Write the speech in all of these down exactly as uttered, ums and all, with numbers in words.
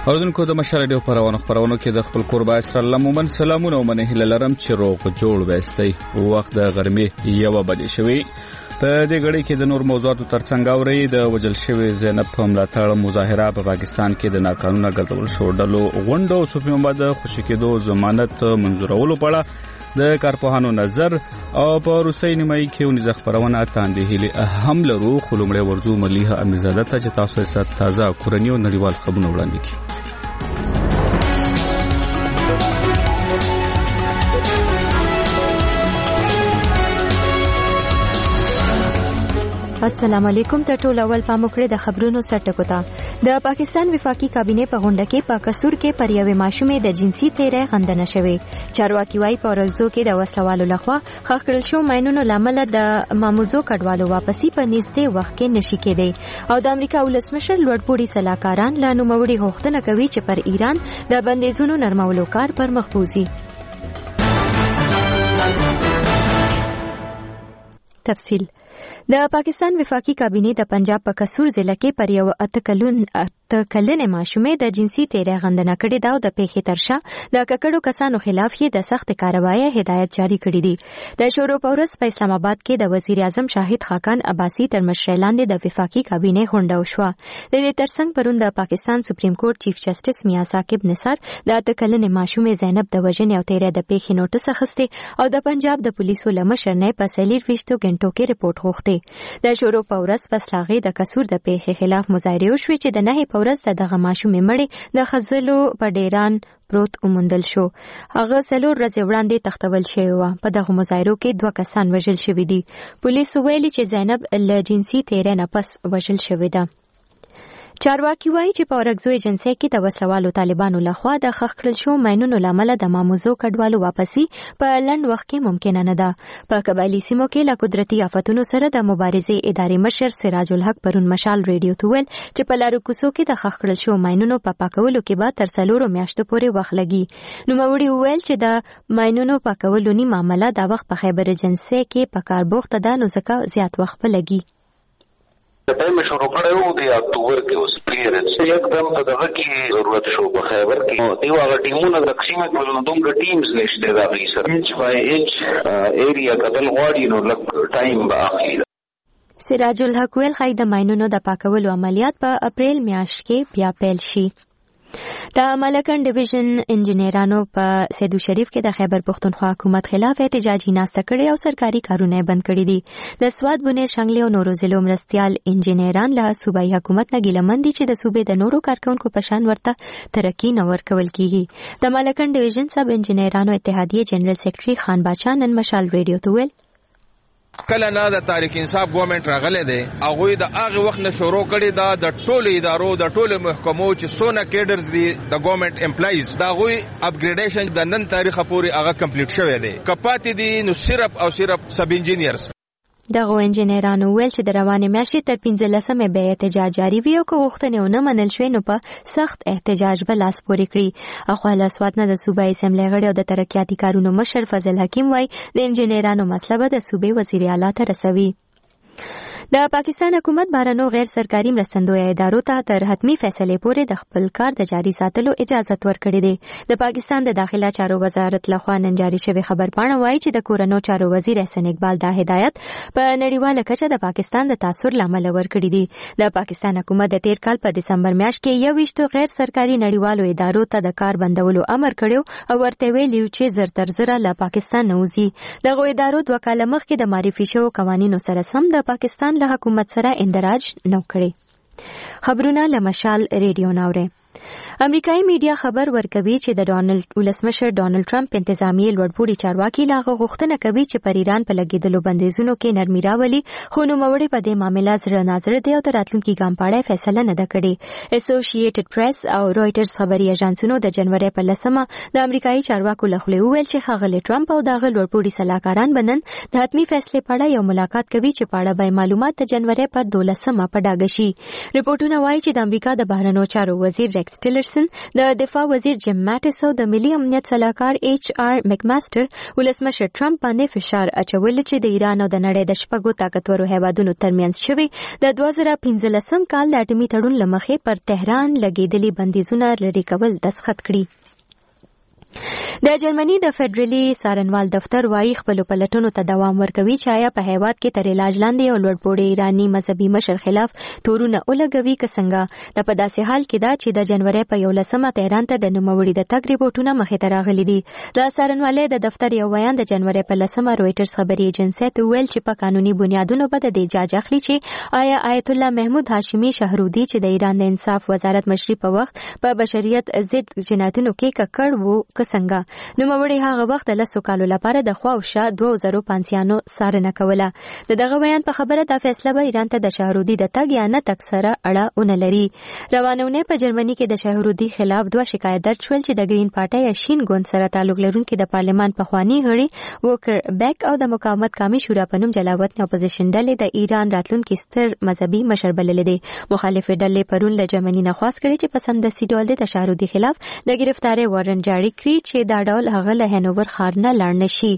اوردونکو د مشال ډیو پرونو خبرونو کې د خپل قربا اسرائیل عموما سلامونه ومنه هله لرم چې روغ جوړ وستي وخت د غرمې یو بجې شوی په دې غړي کې د نور موضوعاتو ترڅنګ اوري د وجل شوی زینب په ملاتړ مظاهره په پاکستان کې د ناقانونه ګرځول شو ډلو غونډو سپیم بعد خوشی کېدو ضمانت منظورولو پړه د کارپوهانو نظر او په روسي نیمایي کې ونیز خبرونه تاندې هلي هم لرو خلومړې ورزو مليحه امیرزاده ته چې تاسو یې تازه کورنی او نړیوال خبرونه وړاندې کړي. السلام علیکم ته ټول اول پاموکړه د خبرونو سرټکو ته د پاکستان وفاقي کابینه په غونډه کې په قصور کې پر یوې ماشومې د جنسي تیرې غندنه شوې. چارواکي وايي په ورځو کې د وسوالو لخوا خخړل شو ماينونو لامل د ماموزو کډوالو واپسی په نږدې وخت کې نشي کېدی او د امریکا ولسمشر لوړپوړي سلاکاران لا نوموړي غوښتنه کوي چې پر ایران د بندیزونو نرمولو کار پر مخ بوزي. تفصیل د پاکستان وفاقي کابینه د پنجاب په قصور ضلع کې پر یو اتکلون اتکلنې ماشومې د جنسي تیرې غندنه کړې دا او د پیښې ترشا د ککړو کسانو خلاف یې د سخت کاروایی هدایت جاری کړې دي. د شورو پورس په اسلام آباد کې د وزیر اعظم شاهد خاقان عباسی تر مشرۍ لاندې د وفاقي کابینه غونډه وشوه. د دې ترڅنګ پرون د پاکستان سپریم کورټ چیف جسټس میاں ثاقب نثار د اتکلنې ماشومې زینب د وژنې او تیرې د پیښې نوټس اخیسته او د پنجاب د پولیسو لمشر نه په سلیر وشتو غنټو کې رپورټ غوښته. د شورو پورس پسلاغي د قصور د پیښې خلاف مظاهره وشوه چې د نه پورس دغه ماشومې مړې د خزلو په ډیران پروت ومندل شو. هغه څلور ورځې وړاندې تختول شوی و. په دغه مظاهرو کې دوه کسان وژل شوي دي. پولیسو ویلي چې زینب له جنسي تیرې نه پس وژل شوې ده. چارواکي وایي چې په ورغزو ایجنسي کې د وسوالو طالبانو لخوا د خخړل شو ماينونو لامل د ماموزو کډوالو واپسی په لند وخت کې ممکن نه ده. په قبایلی سیمو کې له قدرتي آفتونو سره د مبارزې ادارې مشر سراج الحق پرون مشال ریډیو ته ویل چې په لارو کوڅو کې د خخړل شو ماينونو په پاکولو کې به تر څلورو میاشتو پورې وخت لګي. نو موري ویل چې د ماينونو پاکولو نی معاملې د وخت په خیبر ایجنسي کې په کار بوخت ده نو ځکه زیات وخت لګي. د پېم شروع کړو د اکتوبر کې اوس پیریډ یکدم په دغه کې ضرورت شو په خیبر کې دیو هغه ټیمونه د تقسیم کولو دومره ټیمز نشته دا غي سره انچ بای انچ ایریا کتل غواړي نو لږ ټایم به اخلي. سراج الحق ویل خای د ماينونو د پاکولو عملیات په اپریل میاشت کې بیا پیل شي. د ملکن ډیویژن انجینرانو په سیدو شریف کې د خیبر پختونخوا حکومت خلاف احتجاجي ناسته کړې او سرکاري کارونه بند کړي دي. د سواد بنیر شنګلی او نورو ضلعو مرستيال انجینران له صوبایي حکومت نه ګیلمن دي چې د صوبې د نورو کارکونکو په شان ورته ترقی نه ورکول کیږي. د ملکن ډیویژن سب انجینرانو اتحادیه جنرال سیکریټري خان باچا نن مشال ریډیو ته ویل کله نه د تاریخ انصاف ګورنمنت راغله دي هغه د هغه وخت نه شروع کړي دا د ټولو ادارو د ټولو محکمو چې سونه کیډرز دي د ګورنمنت امپلایز دا غوي اپګریډیشن د نن تاریخ پورې هغه کمپلیټ شوی دی. کپاتې دي نو صرف او صرف سب انجینیرز. دغه انجینرانو ویل چې د روانې میاشتې تر پنځلسمې به احتجاج جاری وي او که غوښتنې ونه منل شوې نو په سخت احتجاج به لاس پورې کړي. اخوا له سوات نه د صوبایي اسمبلۍ غړي او د ترقیاتي کارونو مشر فضل حکیم وایي د انجینرانو مسله به د صوبې وزیر اعلی ته رسوي. د پاکستان حکومت بهرنو غیر سرکاري مرستندوی ادارو ته تر حتمی فیصلې پورې د خپل کار د جاري ساتلو اجازه ورکړې ده. د پاکستان د داخله چارو وزارت لخوا نن جاری شوی خبر پاڼه وایي چې د کورونو چارو وزیر احسن اقبال دا هدایت په نړیواله کچه د پاکستان د تاثر لامل ورکړي دي. د پاکستان حکومت د تیر کال په دسمبر میاشت کې یو ویشتو غیر سرکاري نړیوالو ادارو ته د کار بندولو امر کړو او ورته ویلي چې زر تر زره له پاکستان نه وځي. دغه ادارو دوه کاله مخکې د معرفي شوو قوانینو سره سم د پاکستان له حکومت سره اندراج نو کړي. خبرونه له مشال ریډیو ناوره. امریکایي میډیا خبر ورکوي چې د ډانلډ ولسمشر ډانلډ ټرمپ انتظامی لوړپوړي چارواکي لاغه غوښتنه کوي چې پر ایران په لګیدلو بندیزونو کې نرمي راولي خو نو موري په دې معاملې سره ناظر دی او د راتلونکي ګام په اړه فیصله نه ده کړې. اسوسییټډ پریس او رويټرز خبري اژانسونو د جنوري په لسمه د امریکایي چارواکو لخوا ویل چې خغل ټرمپ او دغه لوړپوړي سلاکاران بنن د حتمی فیصله په اړه یو ملاقات کوي چې په اړه به معلومات د جنوري په دولسمه په ډاګه شي. ریپورتونه وایي چې د امریکا د بهرنیو چارو وزیر ریکس ټیلر ټیلرسن، د دفاع وزیر جیم ماټس او د ملي امنیت سلاکار ایچ آر مکماستر ولسمشر ټرمپ باندې فشار اچول چې د ایران او د نړۍ د شپږو طاقتورو هیوادونو ترمنځ شوی د دوه زره پنځلسم کال د اټومي تړون له مخې پر تهران لګیدلي بندیزونه لرې کول دستخط کړي. د جرمني د فدرالي څارنوال دفتر وايي خپل پلټونو ته دوام ورکوي چې آیا په هیواد کې تر علاج لاندې او لوړپوړي ایرانی مذهبي مشر خلاف تورونه ولګوي که څنګه. د په داسې حال کې دا چې د جنوري په یولسمه تهران ته د نوموړي د تګ ریپورتونه مخې ته راغلي دي. د څارنوالۍ د دفتر یو بیان د جنوري په لسمه رويټرز خبري ایجنسي ته ویل چې په قانوني بنیادونو به د جاج اخلي چې آیا آیت الله محمود هاشمي شهرودي چې د ایران د انصاف وزارت مشري په وخت په بشریت ضد جنایتونو کې ککړ وو که څنګه. نوموړي هغه وخت د لسو کالو لپاره د خوا او شا دوه زره پنځیانو څارنه کوله. د دغه بیان په خبره د فیصله به ایران ته د شهرودي د تګ یا نه تګ سره اړه ونه لري. روانونه په جرمني کې د شهرودي خلاف دوه شکایت درج شول چې د گرین پارټي یا شین ګوند سره تعلق لرونکي د پارلمان پخوانی غړي وکر بیک او د مقاومت قومي شورا په نوم جلاوطن اپوزیشن ډلې د ایران راتلونکي ستر مذهبي مشر بللې دي. مخالف ډلې پرون له جرمني نه خواست کړي چې په سمدستي ډول د شهرودي خلاف د گرفتاری وارنټ جاری کړي چې دا ډول هغه له هنوور ښار نه لاړ نشي.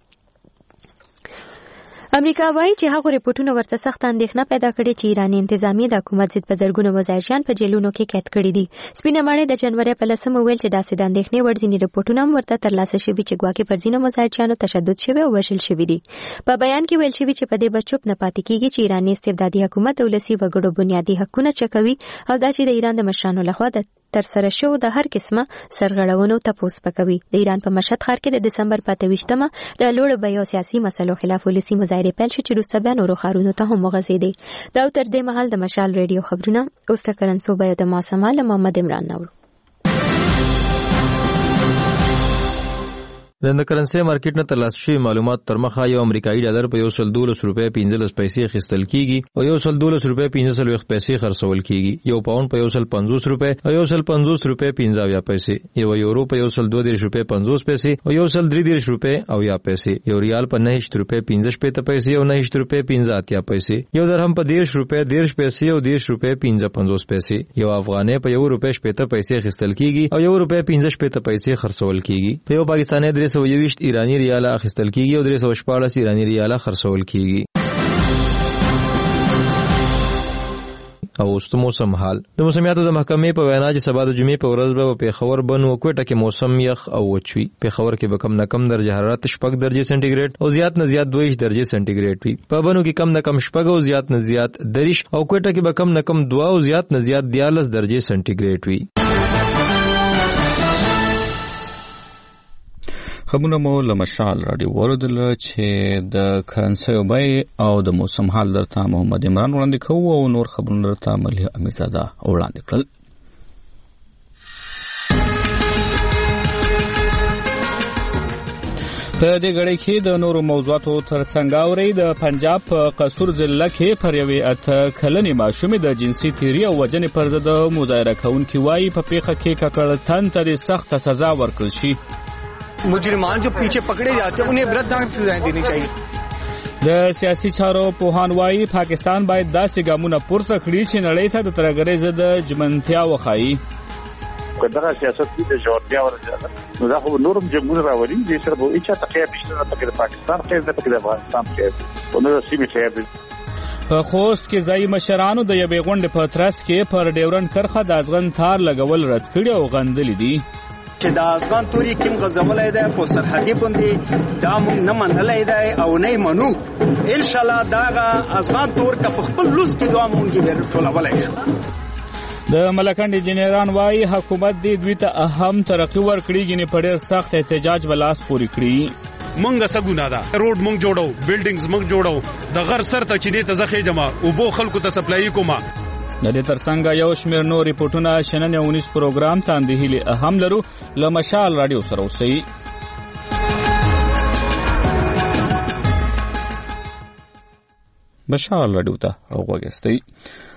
امریکا وایي چې هغه ریپورتونه ورته سخت اندېښنه پیدا کړې چې ایرانی انتظامیه د حکومت ضد په زرګونو مزایشان په جیلونو کې قید کړي دي. سپینه ماڼۍ د جنوري په لسمه ویل چې داسې د اندېښنې وړ ځینې ریپورتونه هم ورته ترلاسه شوي چې ګواکې پر ځینو مزایشانو تشدد شوی او وژل شوي دي. په بیان کې ویل شوي چې په دې به چوپ نه پاتې کیږي چې ایرانی استبدادي حکومت د ولسي وګړو بنیادي حقونه چکوي او دا چې د ایران د مشرانو لخوا د تر سره شو د هر قسمه سرغړونو تپوس پکوي. د ایران په مشهد ښار کې د دسمبر په اته ویشتمه د لوړ بیو سیاسي مسلو خلاف ولسي مظاهرې پیل شوې چې وروسته بیا نورو ښارونو ته هم وغځېدې. دا تر دې مهال د مشال ریډیو خبرونه اوس د کرنسو بیو د موسمه له محمد عمران نورو. د کرنسي مارکیټ نه ترلاسه شوي معلومات تر مخه یو امریکایي ډالر په یو سل دولس روپۍ پنځلس پیسې اخیستل کیږي او یو سل دولس روپۍ پنځه څلوېښت پیسې خرڅول کیږي. یو پاونډ په یو سل پنځوس روپۍ او یو سل پنځوس روپۍ پنځه اویا پیسې، یو یورو په یو سل دوه دېرش روپۍ پنځوس پیسې او یو سل درې دېرش روپۍ اویا پیسې، یو ریال په نهه روپۍ پنځه شپېته پیسې او نهه روپۍ پنځه اتیا پیسې، یو درهم په دېرش روپۍ دېرش پیسې او دېرش روپۍ پنځه پنځوس پیسې، یو افغانۍ په یو روپۍ شپېته پیسې اخیستل کیږي او یو روپۍ پنځه شپېته پیسې خرڅول کیږي. په یو پاکستاني درې سوه یوویشت ایرانی ریاله اخیستل کیږي او درې سوه شپاړس ایرانی ریاله خرڅول کیږي. او اوس موسم حال د موسمیاتو د محکمې په وینا چې سبا د جمعې په ورځ به په پېښور بن او کوټه کې موسم یخ او وچ وي. پېښور کې به کم نه کم درجه حرارت شپږ درجې سانتي او زیات نه زیات دوه درجې سانتي ګریډ وي. په بنو کې کم نه کم شپږ او زیات نه زیات دریش او کوټه کې به کم نه کم دوه او زیات نه زیات دیارلس درجې سانتي ګریډ وي. خبرونه مو له مشال راډیو ورودل چې د کرنسي بیې او د موسم حال درته محمد عمران وړاندې کوو او نور خبرونه درته ملي امیرزاده وړاندې کړل. په دې غړي کې د نورو موضوعاتو ترڅنګ اوري د پنجاب په قصور ضلع کې پر یوې اته کلنې ماشومې د جنسي تیری او وژنې پر ضد مظاهره کوونکي وایي په پیښه کې ککړتن ته سخت سزا ورکړل شي. مجرمان جو پیچھے پکڑے جاتے ہیں انہیں برتناک سزائیں دینی چاہیے. د سیاسي چارو پوهان وايي پاکستان باید داسې ګامونه پورته کړي چې نړۍ ته د ترهګرۍ ضد ژمنتیا وښایي. که دغه سیاست کې د ژورتیا ورزیاده نو دا خو نورم جمهور راولي دې سره به هیڅ تقیا نشته نه پکې د پاکستان خیر نه پکې د افغانستان خیر او نه د سیمې خیر دی. په خوست کې ځایي مشرانو د یوې غونډې په ترڅ کې پر ډیورنډ کرښه د ازغن تار لګول رد کړي او غندلي دي. چې د افغان توري کوم غزولای دی په سرحدي باندې دا موږ نه منلای دی او نه منو. ان شاء الله دا افغان تور کا خپل لوز کې دوه مونږ به ټولولای شو. د ملکند انجنیران وايي حکومت دې دوی ته اهم ترقی ورکړي غني په ډېر سخت احتجاج ولاس پوری کړی. مونږه سګونه دا روډ مونږ جوړو بلډینګز مونږ جوړو د غر سر ته چینه ته ځخې جما او بو خلکو ته سپلای کوما. د دې ترڅنګ یو شمېر نور ریپورتونه شننه اونیس پروګرام ته اندېهلي اهم لرو له مشال راډیو سره اوسئ. مشال راډیو ته وګورئ.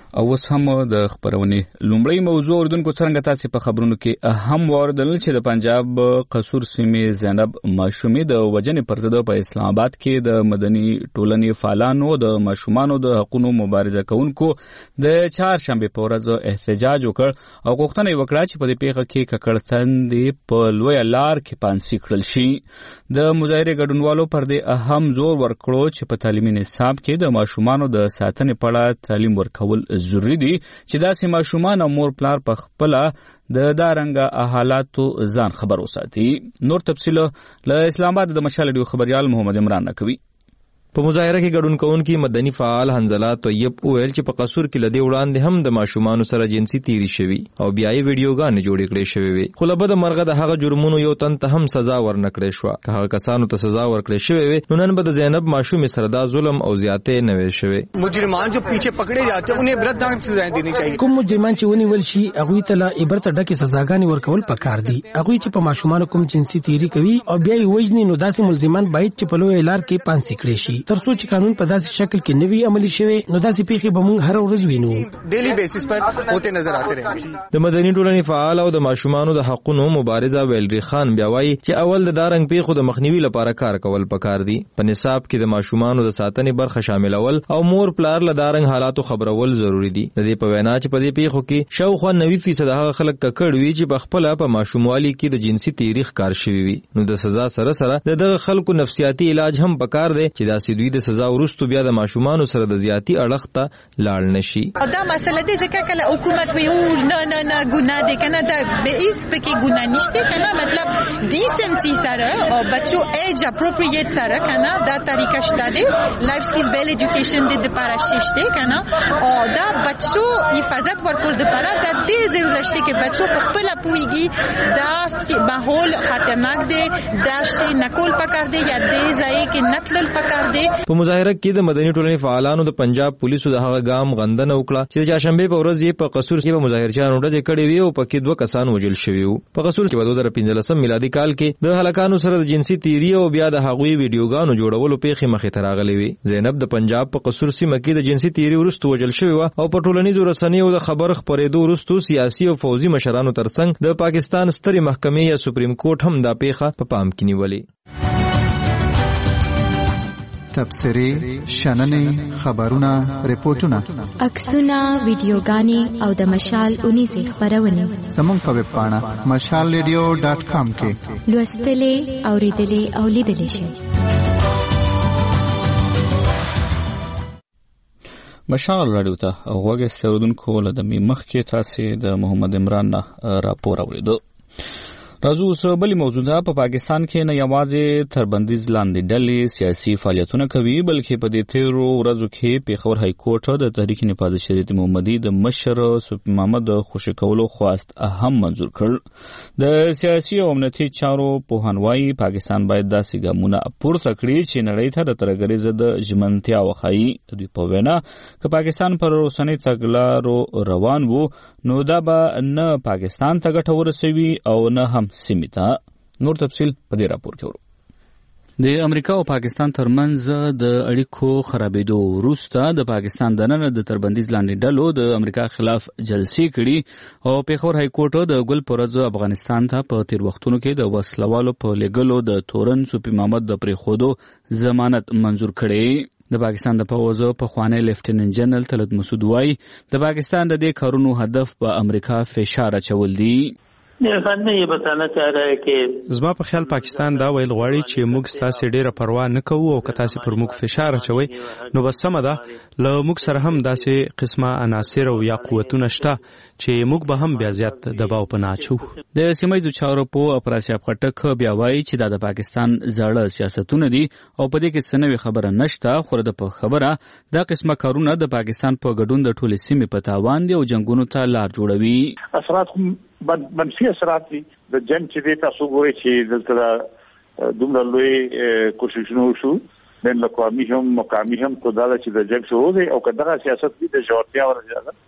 او اوس هم د خبرونې لومړی موضوع اردوونکو څنګه تاسو په خبرونو کې اهم واردل چې د پنجاب قصور سیمې زینب ماشومې د وجنې پر ضد په اسلام آباد کې د مدني ټولنې فعالانو د ماشومانو د حقوقو مبارزه کوونکو د چهارشنبه په ورځ احتجاج وکړ او غوښتنه وکړه چې په دې پیښه کې ککړتندې په لوی لار کې پانسي کړل شي. د مظاهره ګډونوالو پر دې اهم زور ورکړو چې په تعلیمي نصاب کې د ماشومانو د ساتنې په اړه تعلیم ورکول ضروري دي چې داسې ماشومان او مور پلار په خپل د دارنګه حالاتو ځان خبر وساتي. نور تفصیل له اسلام آباد د مشال ډیو خبريال محمد عمران نکوي. په مظاهره کې ګډون کوونکي مدني فعال حنزله طیب وویل چې په قصور کې لدی وړاندې هم د ماشومانو سره جنسي تیری شوی او بیا یې ویډیوګانې جوړې کړې شوې وي، خو له بده مرغه د هغه جرمونو یو تن ته هم سزا ورنکړې شوه. که هغه کسانو ته سزا ورکړې شوې وي نو نن به د زینب ماشومې سره دا ظلم او زیاتې نه وي شوې. مجرمان جو پیچھے پکڑے جاتے ہیں انہیں عبرتناک سزائیں دینی چاہیے. کوم مجرمان چې ونیول شي هغوی ته له عبرت ډکې سزاګانې ورکول پکار دي. هغوی چې په ماشومانو کوم جنسي تیری کوي او بیا یې وژني نو داسې ملزمان باید چې په لوی لار کې پانسي کړي شي تر څو چې قانون په داسې شکل کې نوی عملی شوی نو داسې پیښې به موږ هر ورځ وینو. ډیلی بیسس پر ہوتے نظر آتے رہیں. د مدني ټولنې فعال او د ماشومانو د حقوقو مبارزه ویلری خان بیا وایي چې اول د دارنګ پیښو د مخنیوي لپاره کار کول پکار دي. په نصاب کې د ماشومانو د ساتنې برخه شاملول او مور پلار له دارنګ حالاتو خبرول ضروری دي. د دې په وینا چې په دې پیښو کې شاوخوا نوي فیصد هغه خلک ککړ وي چې په خپل په ماشوموالي کې د جنسي تاریخ کار شوی وي، نو د سزا سره سره د دغه خلکو نفسیاتي علاج هم پکار دی چې داسې دوی د سزا ورستو بیا د ماشومانو سره د زیاتی اړخ ته لاړ نشي. دا مسله دې ځکه کله حکومت وی او نه نه نه ګناه دې کنه دا به هیڅ پکې ګناه نشته کنه، مطلب ډیسنسي سره او بچو ایج اپروپریټ سره کنه دا طریقه شته دی. لایف سکیلز بیل ایجوکیشن دې د پاره شته کنه او دا بچو حفاظت ورکول د پاره د دې ضرورت شته چې بچو په خپل پويږي دا ماحول خطرناک دی، دا شي نکول پکار دی یا دې ځای کې نتلل پکار دی. په مظاهره کې د مدني ټولنې فعالانو د پنجاب پولیسو د هغه ګام غندنه وکړه چې د چهارشنبه په ورځ یې په قصور کې په مظاهرچیانو ډزې کړې وي او پکې دوه کسان وژل شوي وو. په قصور کې په دوه زره پنځلسم میلادي کال کې د هلکانو سره د جنسي تیری او بیا د هغوی ویډیوګانو جوړولو پیښې مخې ته راغلې وي. زینب د پنجاب په قصور سیمه کې د جنسي تیری وروسته وژل شوې وه او په ټولنیزو رسنیو د خبر خپرېدو وروسته سیاسي او فوځي مشرانو ترڅنګ د پاکستان سترې محکمې یا سپریم کورټ هم دا پیښه په پام کې نیولې. تبصرې، شننې، خبرونه، ریپورتونه، عکسونه، ویډیوګانې او د مشال اونیزې خبرونه زموږ په ویب پاڼه مشال ریډیو ډاټ کام کې لوستلې، اوریدلې او لیدلې شئ. مشال راډیو ته غوږ استودونکو له دمې مخکې تاسو د محمد عمران نه راپور اوریدو. راځو اوس بلې موضوع ده. په پاکستان کې نه یوازې تربندیز لاندې ډلې سیاسي فعالیتونه کوي بلکې په دې تیرو ورځو کې پیښور های کورټ د تحریک نهضت شریعت محمدي د مشر صوفي محمد خوشي کولو خواست هم منظور کړ. د سیاسي او امنیتي چارو پوهانوای پاکستان باید داسې ګامونه پورته کړي چې نړۍ ته د ترهګرۍ ضد ژمنتیا وښایي. دوی په وینا که پاکستان پر اوسنۍ تګلارو روان وو نو دا به نه پاکستان ته ګټه ورسوي او نه هم سیمه. نور تفصیل په دې راپور کې ورو. د امریکا او پاکستان ترمنځ د اړیکو خرابېدو وروسته د پاکستان دننه د تربندیز لاندې ډلو د امریکا خلاف جلسې کړي او پیښور های کورټ د ګل پرځ افغانستان ته په تیر وختونو کې د وسلوالو په لګلو د تورن صوفي محمد د پریخودو ضمانت منظور کړي. د پاکستان د پوز په خوانی لیفټیننټ جنرال طلعت مسعود وايي د پاکستان د دې کارونو هدف په امریکا فشار اچول دي. خان یہ بتانا چاہ رہا ہے کہ زما په خیال پاکستان دا ویل غواړي چې موږ ستاسو ډیره پروا نه کوو او که تاسو پر موږ فشار اچوي نو بس سم ده له موږ سره هم داسې قسمه عناصر او یا قوتونه شته چې موږ به هم بیا زیات دباو پناه اچو. د سیمایي چارو په افراسیاب خټک بیا وایي چې دا د پاکستان زړه سیاستونه دي او په دې کې څه نوې خبره نشته، خو د په خبره دا قسمه کارونه د پاکستان په ګډون د ټولې سیمې په تاوان دي او جنگونو ته لار جوړوي. اثرات منفي اثرات دي د جنگ چې دې تاسو ګورئ چې دلته دومره لوی کوششونه وشو بین الاقوامي هم مقامي هم خو دا چې د جنگ شروع دی او کداغه سیاست دې د جوړتیا ورزياده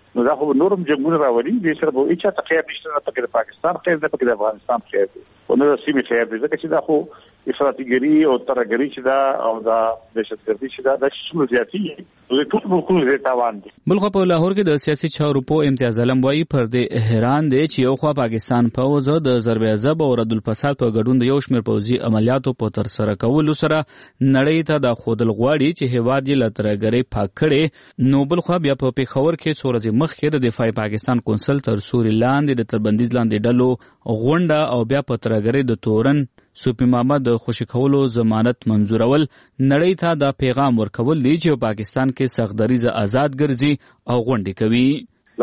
نو دا خو نورم جنگونه راولي دې سره به اچا تقیا نشته پکې د پاکستان خیر ده پکې د افغانستان خیر دی او نو سیمه خیر دی ځکه چې دا خو افراطیګری او ترګری چې دا او دا دهشتګردي چې دا د شمول زیاتی د ټول ملکونو د تاوان دي. بلخو په لاهور کې د سیاسي چارو په امتیاز علم وایي پر دې حیران دی چې یو خوا پاکستان پوز د ضرب عذاب او رد الفساد په ګډون د یو شمېر پوځي عملیاتو په تر سره کولو سره نړۍ ته د خودل غواړي چې هیواد یې له ترګری پاک کړي. نو بلخو بیا په پیښور کې څو ورځې مخکې د دفاع پاکستان کونسل تر سوري لاندې د تربندیز لاندې ډلو غونډه او بیا په ترګری د تورن سوپی محمد خوشی کولو ضمانت منظورول نړۍ ته دا پیغام ورکول دی چې پاکستان کې سختدریز آزاد ګرځي او غونډې کوي.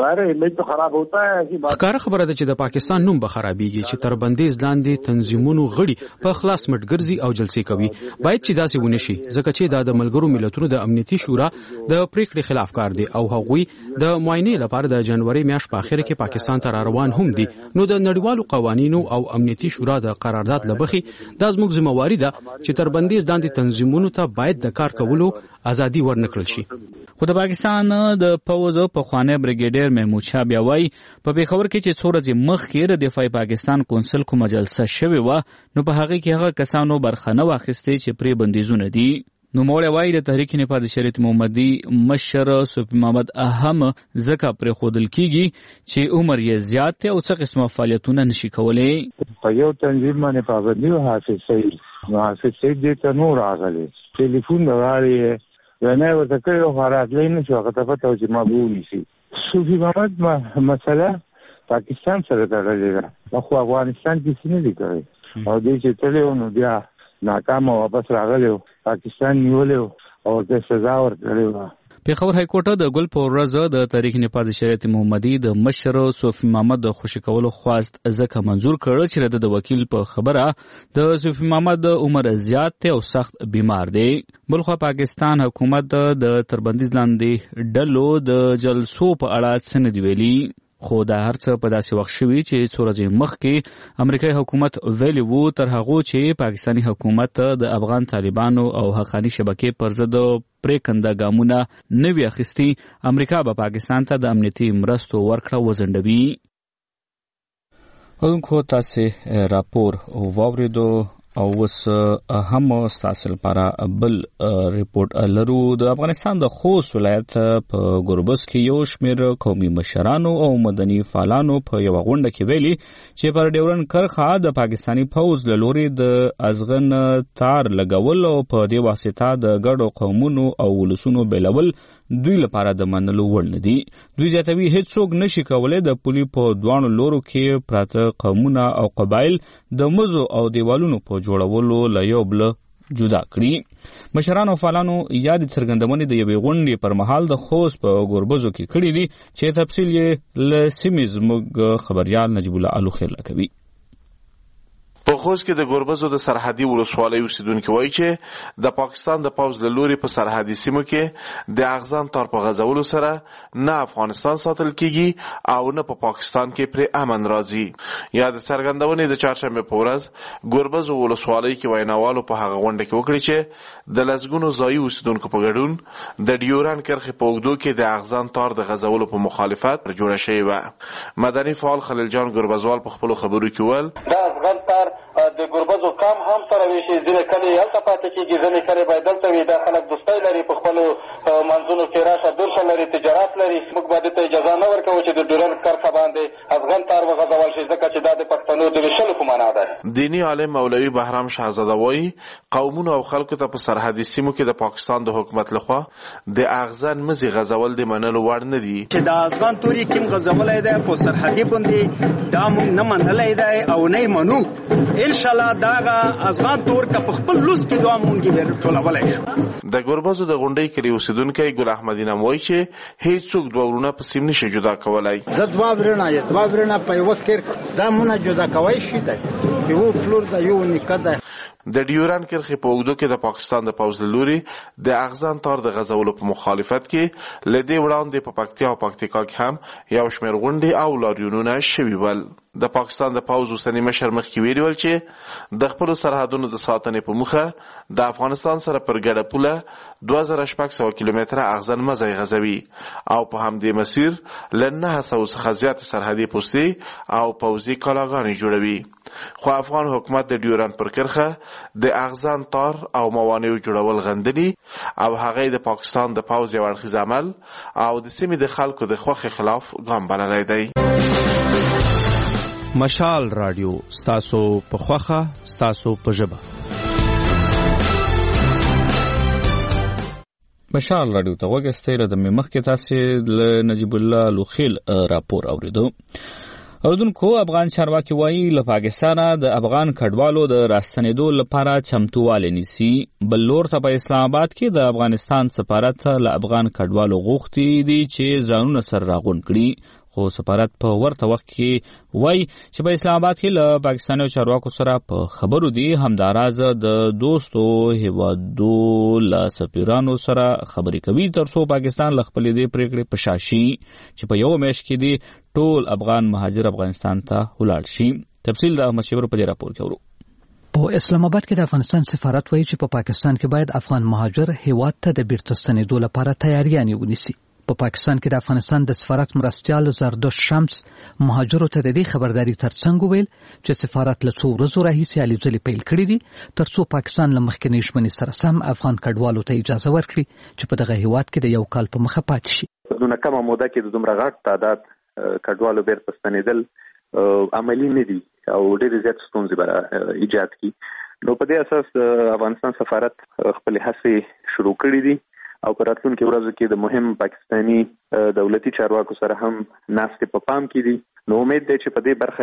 ښکاره خبره ده چې د پاکستان نوم به خرابېږي چې تر بندیز لاندې تنظیمونو غړي په خلاص مټ ګرځي او جلسې کوي. باید چې داسې ونه شي ځکه چې دا د ملګرو ملتونو د امنیتي شورا د پریکړې خلاف کار دی او هغوی د معاینې لپاره د جنوري میاشت په اخر کې پاکستان ته روان هم دي. نو د نړیوالو قوانینو او امنیتي شورا د قرارداد لبخي دا زموږ ذمہواری ده چې تر بندیز لاندې تنظیمونو ته باید د کار کولو ازادي ورنکړل شي. خو د پاکستان د پوز په خوانه بریګیډیر محمود شاه بیا وایي په پیښور کې چې څو ورځې مخکې د دفاع پاکستان کونسل کومه جلسه شوې وه نو په هغې کې هغه کسانو برخه نه واخیستې چې پرې بندیزونه دي. نو موړی وایي د تحریک نهضت شریعت محمدي مشر سوپی محمد اهم ځکه پرېښودل کېږي چې عمر یې زیات دی او څه قسمه فعالیتونه نشي کولی. په یو تنظیم باندې پابندي و حافظ سعید نو حافظ سعید دې ته نور راغلی ټلیفون د غاړې نه ورته کړی او راتلی نه شو هغه ته پته وه چې ما به ونیسي. صوفي محمد مسله پاکستان سره تړلې ده خو افغانستان کې څه نه دي کړی او دوی چې تللی و نو بیا ناکامه واپس راغلی و پاکستان نیولی و او ورته سزا ورکړې وه. پیښور های کورټ د ګل په ورځ د تحریک نهضت شریعت محمدي د مشر سوفي محمد د خوشی کولو خواست ځکه منظور کړ چې د وکیل په خبره د سوفي محمد عمر زیات ته او سخت بیمار دی. بلخو پاکستان حکومت د تربندیز لاندې ډلو د جلسو په اړه څه نه دی ویلي. خو دا هر څه په داسې وخت شوي چې څو ورځې مخکې امریکایي حکومت ویلي وو تر هغو چې پاکستاني حکومت د افغان طالبانو او حقاني شبکې پر ضد پرېکنده ګامونه نه وي اخیستي امریکا به پاکستان ته د امنیتي مرستو ورکړه وځنډوي. اوونکو تاسې راپور واورېدو او اوس هم ستاسو لپاره بل ریپورت لرو. د افغانستان د خوست ولایت په ګربز کې یو شمېر قومي مشرانو او مدني فعالانو په یوه غونډه کې ویلي چې پر ډیورن کرښه د پاکستاني پوځ له لورې د ازغن تار لګول او په دې واسطه د ګډو قومونو او ولسونو بیلول دوی لپاره د منلو وړ نه دي. دوی زیاتوي هیڅوک نشي کولی د پولي په دوانو لورو کې پراته قومونه او قبایل د مزو او دیوالونو په جوړولو له یو بل جدا کړي. مشرانو فعالانو یاد څرګندونې د یوې غونډې پر مهال د خوست په ګوربزو کې کړي دي چې تفصیل یې له سیمې زموږ خبریال نجیب الله الوخیل کوي. په خوست کې د ګوربزو د سرحدي ولسوالۍ اوسیدونکي وایي چې د پاکستان د پوځ له لوري په سرحدي سیمو کې د اغزان تار په غځولو سره نه افغانستان ساتل کیږي او نه په پاکستان کې پرې امن راځي. یا د څرګندونې د چهارشنبه په ورځ ګوربزو ولسوالۍ کې ویناوالو په هغه غونډه کې وکړي چې د لسګونو ځایي اوسیدونکو په ګډون د ډیورن کرښې په اوږدو کې د اغزان تار د غځولو په مخالفت جوړه شوې وه. مدني فعال خلیل جان ګوربزوال په خپلو خبرو کې وویل دا افغان تار د ګوربزو کام هم سره ویشي ځینې کلي هلته پاتې کېږي ځینې کلي باید دلته وي. دا خلک دوستۍ لري په خپلو منځونو کې راشه درشه لري تجارت لري. موږ باید ته اجازه نه ورکوو چې د ډیورن کرښه باندې افغان تار وغځول شي ځکه چې دا د پښتنو د ویشلو په معنا ده. دیني عالم مولوي بهرام شهزاده وایي قومونو او خلکو ته په سرحدي سیمو کې د پاکستان د حکومت لخوا د اغزن مزي غځول د منلو وړ نه دي. چې د افغان توري کوم غځولای دی په سرحدي باندې دا موږ نه منلای دی او نه منو. ان شاء الله دا افغان تور کا په خپل لوس کې دوه مونږی ور ټولولای شو. د ګوربزو د غونډې کې اوسیدونکي ګل احمدی نام وایي چې هیڅ څوک دوه ورونه په سیم نشي جدا کولای. د دوه ورونه یا دوه ورونه په یو کې دا مونږ جدا کوي شي دا یو پلور دا یو نکد. د ډیورند کرښې په اوږدو کې د پاکستان د پوځ له لوري د اغزن تار د غځولو په مخالفت کې له دې وړاندې په پکتیا او پکتیکا کې هم یو شمېر غونډې او لاریونونه شوي ول. د پاکستان د پوځ اوسنی مشر مخکې ویلي ول چې د خپلو سرحدونو د ساتنې په موخه د افغانستان سره پر ګډه پوله دوه زره شپږ سوه کیلومتره اغزن مزی غځوي او په همدې مسیر له نهه سوو څخه زیاتې سرحدي پوستې او پوځي کلاګانې جوړوي. خو افغان حکومت د ډیورند پر کرښه د اغزن تار او موانعو جوړول غندلي او هغه د پاکستان د پوځ یو اړخیز عمل او د سیمې د خلکو د خوښې خلاف ګام بللی دی. مشال رادیو ستاسو په خوخه ستاسو په ژبه. مشال رادیو ته وګورئ د مخکې تاسو له نجیب الله لوخیل راپور اوریدو. اوردونکو افغان چارواکي وایي له پاکستانه د افغان کډوالو د راستنېدو لپاره چمتووالی نیسي. بل لور ته په اسلام آباد کې د افغانستان سفارت له افغان کډوالو غوښتي دي چې ځانونه سره راغونډ کړي. خو سفارت په ورته وخت کې وایي چې په اسلام آباد کې له پاکستاني چارواکو سره په خبرو دي. همداراز د دوستو هیوادو له سفیرانو سره خبرې کوي ترڅو پاکستان له خپلې دې پریکړې په شا شي چې په یو میاشت کې دي ټول افغان مهاجر افغانستان ته ولاړ شي. تفصیل د احمد شیبر په دې راپور کې اورو. په اسلام آباد کې د افغانستان سفارت وایي چې په پاکستان کې باید افغان مهاجر هیواد ته د بیرته ستنېدو لپاره تیاریانې ونیسي. په پا پاکستان کې د افغانستان د سفارت مرستیال زردوش شمس مهاجرو ته د دې خبرداري ترڅنګ ویل چې سفارت له څو ورځو راهیسې هلې ځلې پیل کړي دي ترڅو پاکستان له مخکینۍ ژمنې سره سم افغان کډوالو ته اجازه ورکړي چې په دغه هیواد کې د یو کال په مخه پاتې شي. په دونه کمه موده کې د دومره غټ تعداد کډوالو بیرته ستنېدل عملي نه دي او ډېرې زیات ستونزې به ایجاد کړي. نو په دې اساس افغانستان سفارت خپلې هڅې شروع کړي دي او په راتلونکي ورځو کې د مهم پاکستاني دولتي چارواکو سره هم ناستې په پام کې دي. نو امید دی چې په دې برخه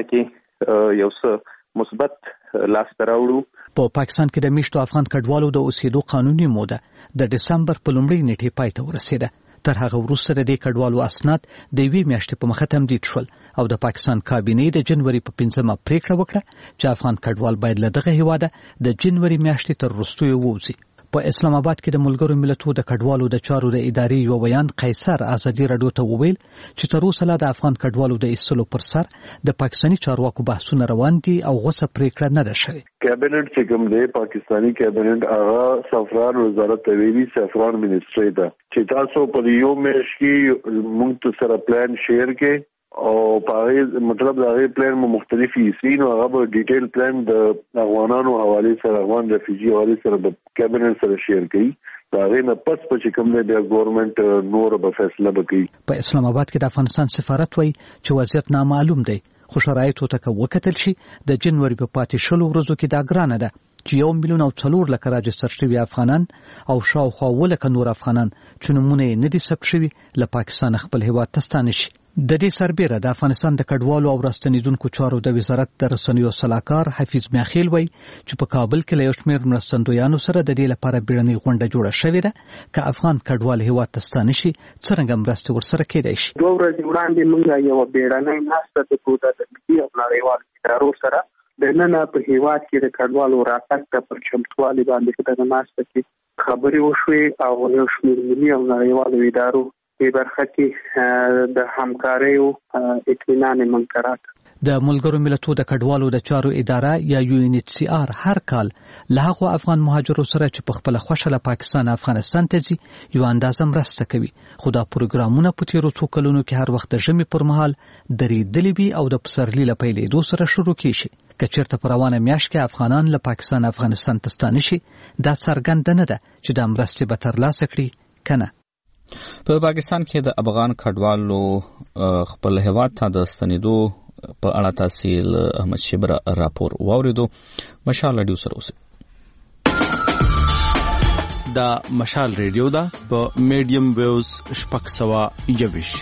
کې یو څه مثبت لاسته راوړو. په پاکستان کې د میشتو افغان کډوالو د اوسېدو قانوني موده د دسمبر په لومړۍ نیټې پای ته ورسېده. تر هغه وروسته د دې کډوالو اسناد د یوې میاشتې په مخه تمدید شول او د پاکستان کابینې د جنوري په پنځمه پریکړه وکړه چې افغان کډوال باید له دغه هیواده د جنوري میاشتې تر وروستیو ووځي. په اسلام آباد کې د ملګرو ملتونو د کډوالو د چارو د ادارې یو بیان قیصر ازادي راډیو ته وویل چې تر اوسه لا د افغان کډوالو د ایستلو پر سر د پاکستاني چارواکو بحثونه روان دي او غوڅه پریکړه نه ده شوې. کابینټ چې کوم دی پاکستاني کابینټ هغه سفران وزارت ویلي سفران منیسټري ده چې تاسو په یو میاشت کې موږ سره پلان شیر کې او په مطلب دا غي پلان مو مختلفي سي نو هغه به ډیټیل پلان د افغانانو حواله سره افغان رفیجی حواله سره د کابینټ سره شیر کړي. دا غي نه پس په چې کوم دی د ګورنمنت نور به فیصله وکړي. په اسلام آباد کې د افغانستان سفارت وایي چې وضعیت نامعلوم دی خو شرایطو ته وکتل شي د جنوري په پاتې شلو ورځو کې دا ګرانه ده چې یو میلیون او څلور لکه راجستر شوي افغانان او شاوخوا اووه لکه نور افغانان چې نومونه یې نه دي ثبت شوي له پاکستان خپل هیواد ته ستانه شي. د دې سربیره د افغانستان د کډوالو او راستنیدونکو چارو د وزارت د رسنیو سلاکار حفیظ میاخیل وایي چې په کابل کې له یو شمېر مرستندویانو سره د دې لپاره بیړنۍ غونډه جوړه شوې ده که افغان کډوال هیواد ته ستانه شي څرنګه مرستې ورسره کېدای شي. دوه ورځې وړاندې موږ یوه بیړنۍ ناسته درلوده د ملي او نړیوالو ادارو سره د ننه په هیواد کې د کډوالو راتګ ته پر چمتووالي باندې په دغه ناسته کې خبرې وشوې او یو شمېر ملي او نړیوالو ادارو په برخه کې د همکارۍ او اطمینان منکرات د ملګرو ملتونو د کډوالو د چارو اداره یا یو ان ایچ سی آر هر کال له هغو افغان مهاجرو سره چې په خپل خوښه له پاکستان افغانستان ته ځي یو اندازه مرسته کوي. خو دا پروګرامونه په تیرو څو کلونو کې هر وخت د ژمي پر مهال درېدلي وي او د پسرلي له پیلېدو سره شروع کیږي. که چېرته په روانه میاشت کې افغانان له پاکستان افغانستان ته ستانه شي دا څرګنده نه ده چې دا مرستې به ترلاسه کړي که نه. په پاکستان کې د افغان کډوالو خپل هیواد ته د ستنېدو په اړه تاسو احمد شیبر راپور واوریدو. مشال رادیو سره اوسئ. دا مشال رادیو دا په میډیم ویوز شپږ سوه یوویش.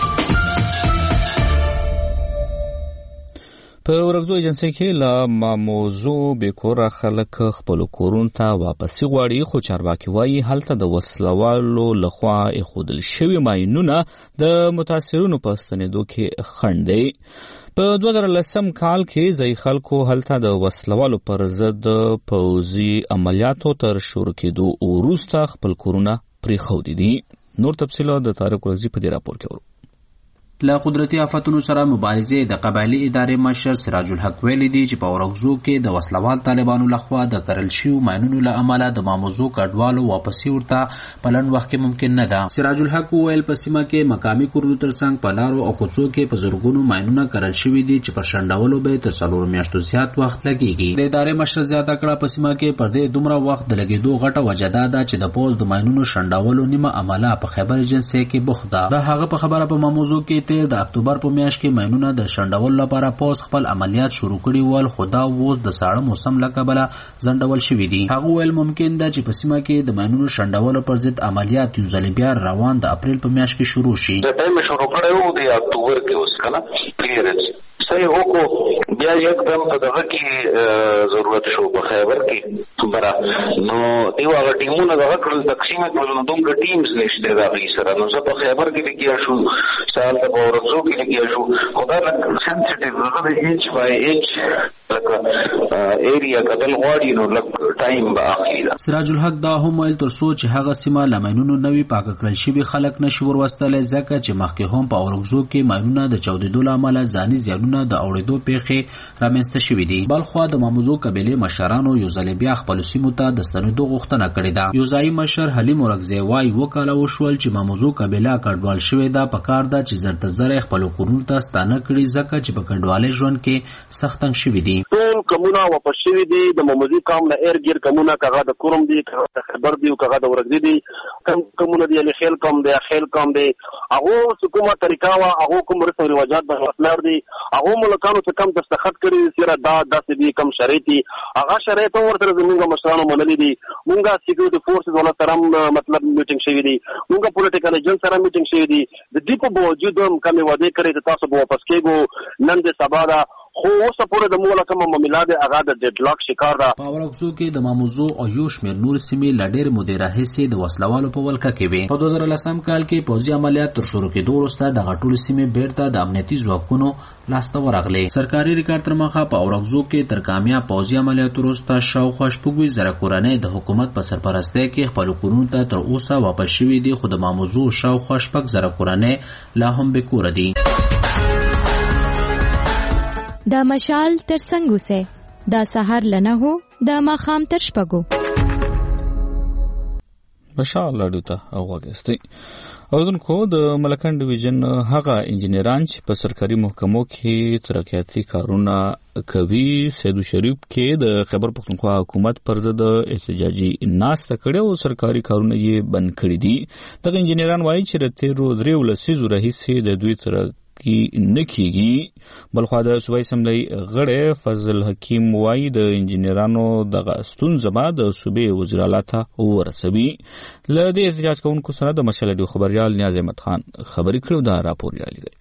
په ورغزو ایجنسی کې لا موضوع بیکوره خلک خپل کورونو ته واپسی غواړي خو چارواکي وایي هلته د وسلوالو لخوا ایښودل شوي ماینونه د متاثرینو په ستنېدو کې خنډ دی. په دوه زره لسم کال کې ځای خلکو هلته د وسلوالو پر ضد پوځي عملیاتو تر شروع کېدو وروسته خپل کورونه پرېښودي دي. نور تفصیلات د طارق رضی په دې راپور کې ورو. له قدرتي آفتونو سره مبارزې د قبایلي ادارې مشر سراج الحق ویلي دی چې په اورګزو کې د وسلوال طالبانو لخوا د کرل شویو ماینونو له امله د ماموزو کډوالو واپسي ورته په لنډ وخت کې ممکن نه ده. سراج الحق وویل په سیمه کې مقامي کورونو ترڅنګ په لارو او کوڅو کې په زرګونو ماینونه کرل شوي دي چې پر شنډولو به تر څلورو میاشتو زیات وخت لګیږي. د ادارې مشر زیاته کړه په سیمه کې پر دې دومره وخت د لګېدو غټه وجه دا ده چې د پوځ د ماینونو شنډولو نیمه عمله په خیبر ایجنسۍ کې بوخت ده. د هغه په خبره په ماموزو کې تیر د اکتوبر په میاشت کې ماینونه د شنډول لپاره پوز خپل عملیات شروع کړي ول، خو دا اوس د ساړه موسم له کبله ځنډول شوي دي. هغه ویل ممکن ده چې په سیمه کې د ماینونو شنډولو پر ضد عملیات یو ځل بیا روان د اپریل په میاشت کې شروع شي. د ټایم شروع کړی و د اکتوبر کې اوس کنه پیریډ صحیح وکړو، بیا یکدم په دغه کې ضرورت شو په خیبر کې برا نو دیو هغه ټیمونه دغه کړل تقسیم کړل نو دومره ټیمز نشته دا غي سره نو زه په خیبر کې لګیا شو سال ته په ورځو کې لګیا شو خدا لکه سنسټیو هغه انچ بای انچ لکه ایریا کدل غواړي نو لکه ټایم به اخلي. سراج الحق دا هم ویل تر څو چې هغه سیمه لمنونو نوي پاک کړل شوی خلک نشي وروستل ځکه چې مخکې هم په اورګزو کې ماینونه د چودېدو له امله ځاني زیانونه د اورېدو پیښې رامنځته شوي دي. بلخوا د ماموزو قبیلې مشرانو یو ځل بیا خپلو سیمو ته د ستنېدو غوښتنه کړې ده. یو ځایي مشر حلیم اورګزی وایي اووه کاله وشول چې ماموزو قبیله کډوال شوې ده، په کار ده چې زر تر زره خپلو کورونو ته ستانه کړي ځکه چې په کډوالۍ ژوند کې سخت تنګ شوي دي. ټول قومونه واپس شوي دي. د ماموزي قوم نه ایر ګیر قومونه کغه د کورم دي، کغه د خبر دي او کغه د ورګزي دي. کم قومونه دي یعنی خیل قوم دی خیل قوم دی هغه کومه طریقه وا هغه کوم رسم رواجات د خپلار دي هغه ملکانو څخه کم دستخط کړي سره دا داسې دي کم شرایطي هغه شرایط ورته زموږ مشرانو منلي دي. مونږه سکیورټي فورسز ولا سره مطلب میټینګ شوی دي، مونږه پولیټیکل ایجنټ سره میټینګ شوی دي. د دې په باوجود هم کومه وعده کړې چې تاسو به واپس کېږو نن د سبا دا خو اوسه پورې د مولا کومه معاملې د هغه د ډیډ لاک شکار ده. په اورګزو کې د ماموزو او یو شمېر نور سیمې له ډېرې مودې راهیسې د وسلوالو په ولکه کې وې. په دوه زره لسم کال کې پوځي عملیات تر شروع کېدو وروسته دغه ټولې سیمې بیرته د امنیتي ځواکونو لاسته ورغلې. سرکاري ریکارډ تر مخه په اورګزو کې تر کامیاب پوځي عملیاتو وروسته شاوخوا شپږ زره کورنۍ د حکومت په سرپرستۍ کې خپل کورونو ته تر اوسه واپس شوي دي، خو د ماموزو شاوخوا شپږ زره کورنۍ لا هم بې کوره دي. دا مشال تر څنګه سه دا سحر لنه هو دا ماخام تر شپګو مشال لړوته او وګستي اوردونکو د ملکان ډیویژن هغه انجینران چې په سرکاري محکمو کې ترقیاتي کارونه کوي سیدو شریف کې د خیبر پختونخوا حکومت پر ضد احتجاجي ناسته کړې او سرکاري کارونه یې بند کړي دي. دغه انجینران وایي چې د تیرو درې ولسیزو راهیسې د دوی تر کی نکیږي. بلخوا د صوبایي اسمبلی غړی فضل حکیم وایي د انجینرانو دغه ستونزه به د صوبې وزیر اعلی ته ورسوي. له دې احتجاج کوونکو سره د مشال ډیو خبريال نیاز احمد خان خبرې کړو. دا راپور یې لیدلی.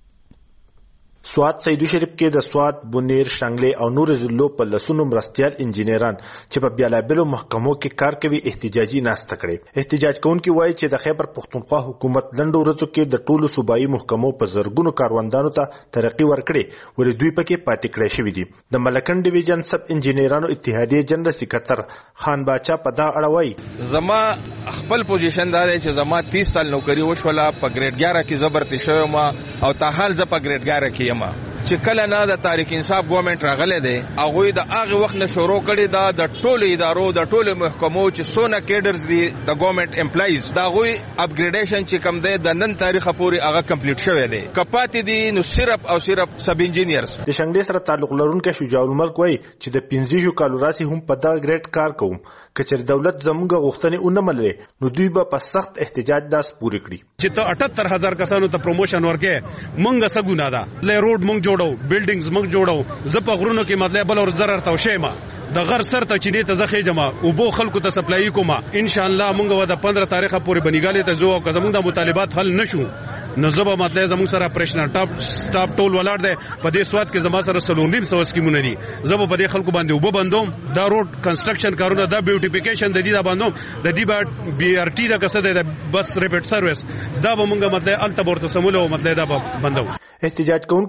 سوات سیدو شریف کې د سوات بونیر شنګلې او نور ضلعو په لسونو مرستيال انجینران چې په بیلابلو محکمو کې کار کوي احتجاجي ناسته کړې. احتجاج کوونکي وایي چې د خیبر پختونخوا حکومت لنډو ورځو کې د ټولو صوبایي محکمو په زرګونو کاروندانو ته ترقی ورکړي ولې دوی پکې پاتې کړی شوي دي. د ملکن ډیویژن سب انجینرانو اتحادیې جنرال سکرټر خان باچا په دا اړه وایي زما خپل پوزیشن دا دی چې زما تیس سال نوکری وشوله په ګریډ ګیاره کې زبرتي شوم او تاحال ز په ګریډ ګیاره کې یم چې کله نه د تحریک انصاف ګورنمنت راغله دی هغه د هغه وخت نه شروع کړي دا د ټولو ادارو د ټولو محکمو چې سونه کیډرز دي د ګورنمنت امپلایز دا غوي اپګریډیشن چې کم دی د نن تاریخ پورې هغه کمپلیټ شوی دی. کپات دي نو صرف او صرف سب انجینیرز. د شنګلې سره تعلق لرونکو شجاع الملک وایي چې د پنځه کالو راسي هم په دا ګریډ کار کوم کچر دولت زموږ غوښتنې اونملې نو دوی به په سخت احتجاج داس پوری کړي. چې ته اٹھتر هزار کسانو ته پروموشن ورکې مونږه سګونه ده له روډ مونږ جوړو بلډینګز مونږ جوړو زه په غرونو کې مطلب بل اور ضرر تا وشیما د غر سر ته چینه ته زخه جما او بو خلکو ته سپلای کوما ان شاء الله مونږ و د پندرہ تاریخه پورې بنیګالې ته زو او زموږ د مطالبات حل نشو نو زبا مطلب زموږ سره پرېشنر ټاپ سټاپ ټول ولاړ دی په دې سواد کې زما سره سلونیم سو سکیمونه دي زبا په دې خلکو باندې وب بندوم دا روډ کنسټرکشن کارونه دا بیوټیفیکیشن د دې دا باندوم د دې با بي ار ټي دا کسه د بس ریپټ سرویس دا به مونږ مطلب الته ورته سمولو مطلب دا بندو. احتجاج کوونکو ته د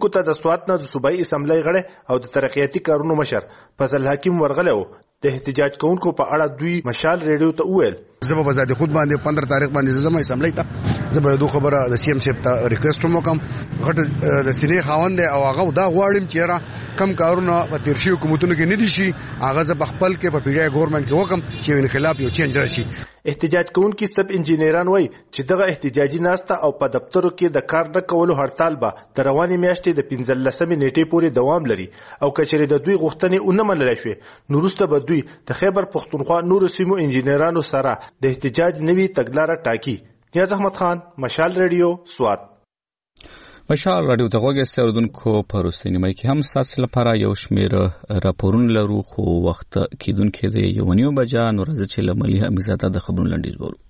سوات نه د صوبایي اسمبلی غړی او د ترقیاتي کارونو مشر فضل حکیم ورغلی و. د احتجاج کوونکو په اړه دوی مشال ریډیو ته وویل زه به بازار خود باندې پندرہ تاریخ باندې زما اسمبلی ته زه به دوه خبره د سی ام صاحب ته ریکوست وکم غټ د سینې خاوند او هغه دا غواړم چې را کم کارونه په تیر شي حکومتونو کې نه دي شي هغه زه خپل کې په پیډای ګورنمنت کې وکم چې انقلاب یو چینج راشي. احتجاج کوونکي سب انجینران وایي چې دغه احتجاجي ناسته او په دفترو کې د کار نه کولو هړتال به تر روانې میاشتې د پنځلسمې نیټې پورې دوام لري او کچېرې د دوی غوښتنې ونه منل شي نو وروسته به دوی د خیبر پښتونخوا نورو سیمو انجینرانو سره د احتجاج نوي تګلاره ټاکي. نیاز احمد خان، مشال ریډیو، سوات. مشال رادیو ته غوږی اوریدونکو په وروستۍ نیمه کې هم ستاسو لپاره یو شمېر راپورونه لرو خو وخت کېدونکی دی یو نیو بجا نو راځي چې له ملي حمیزاده د خبرونو لنډیز بولو.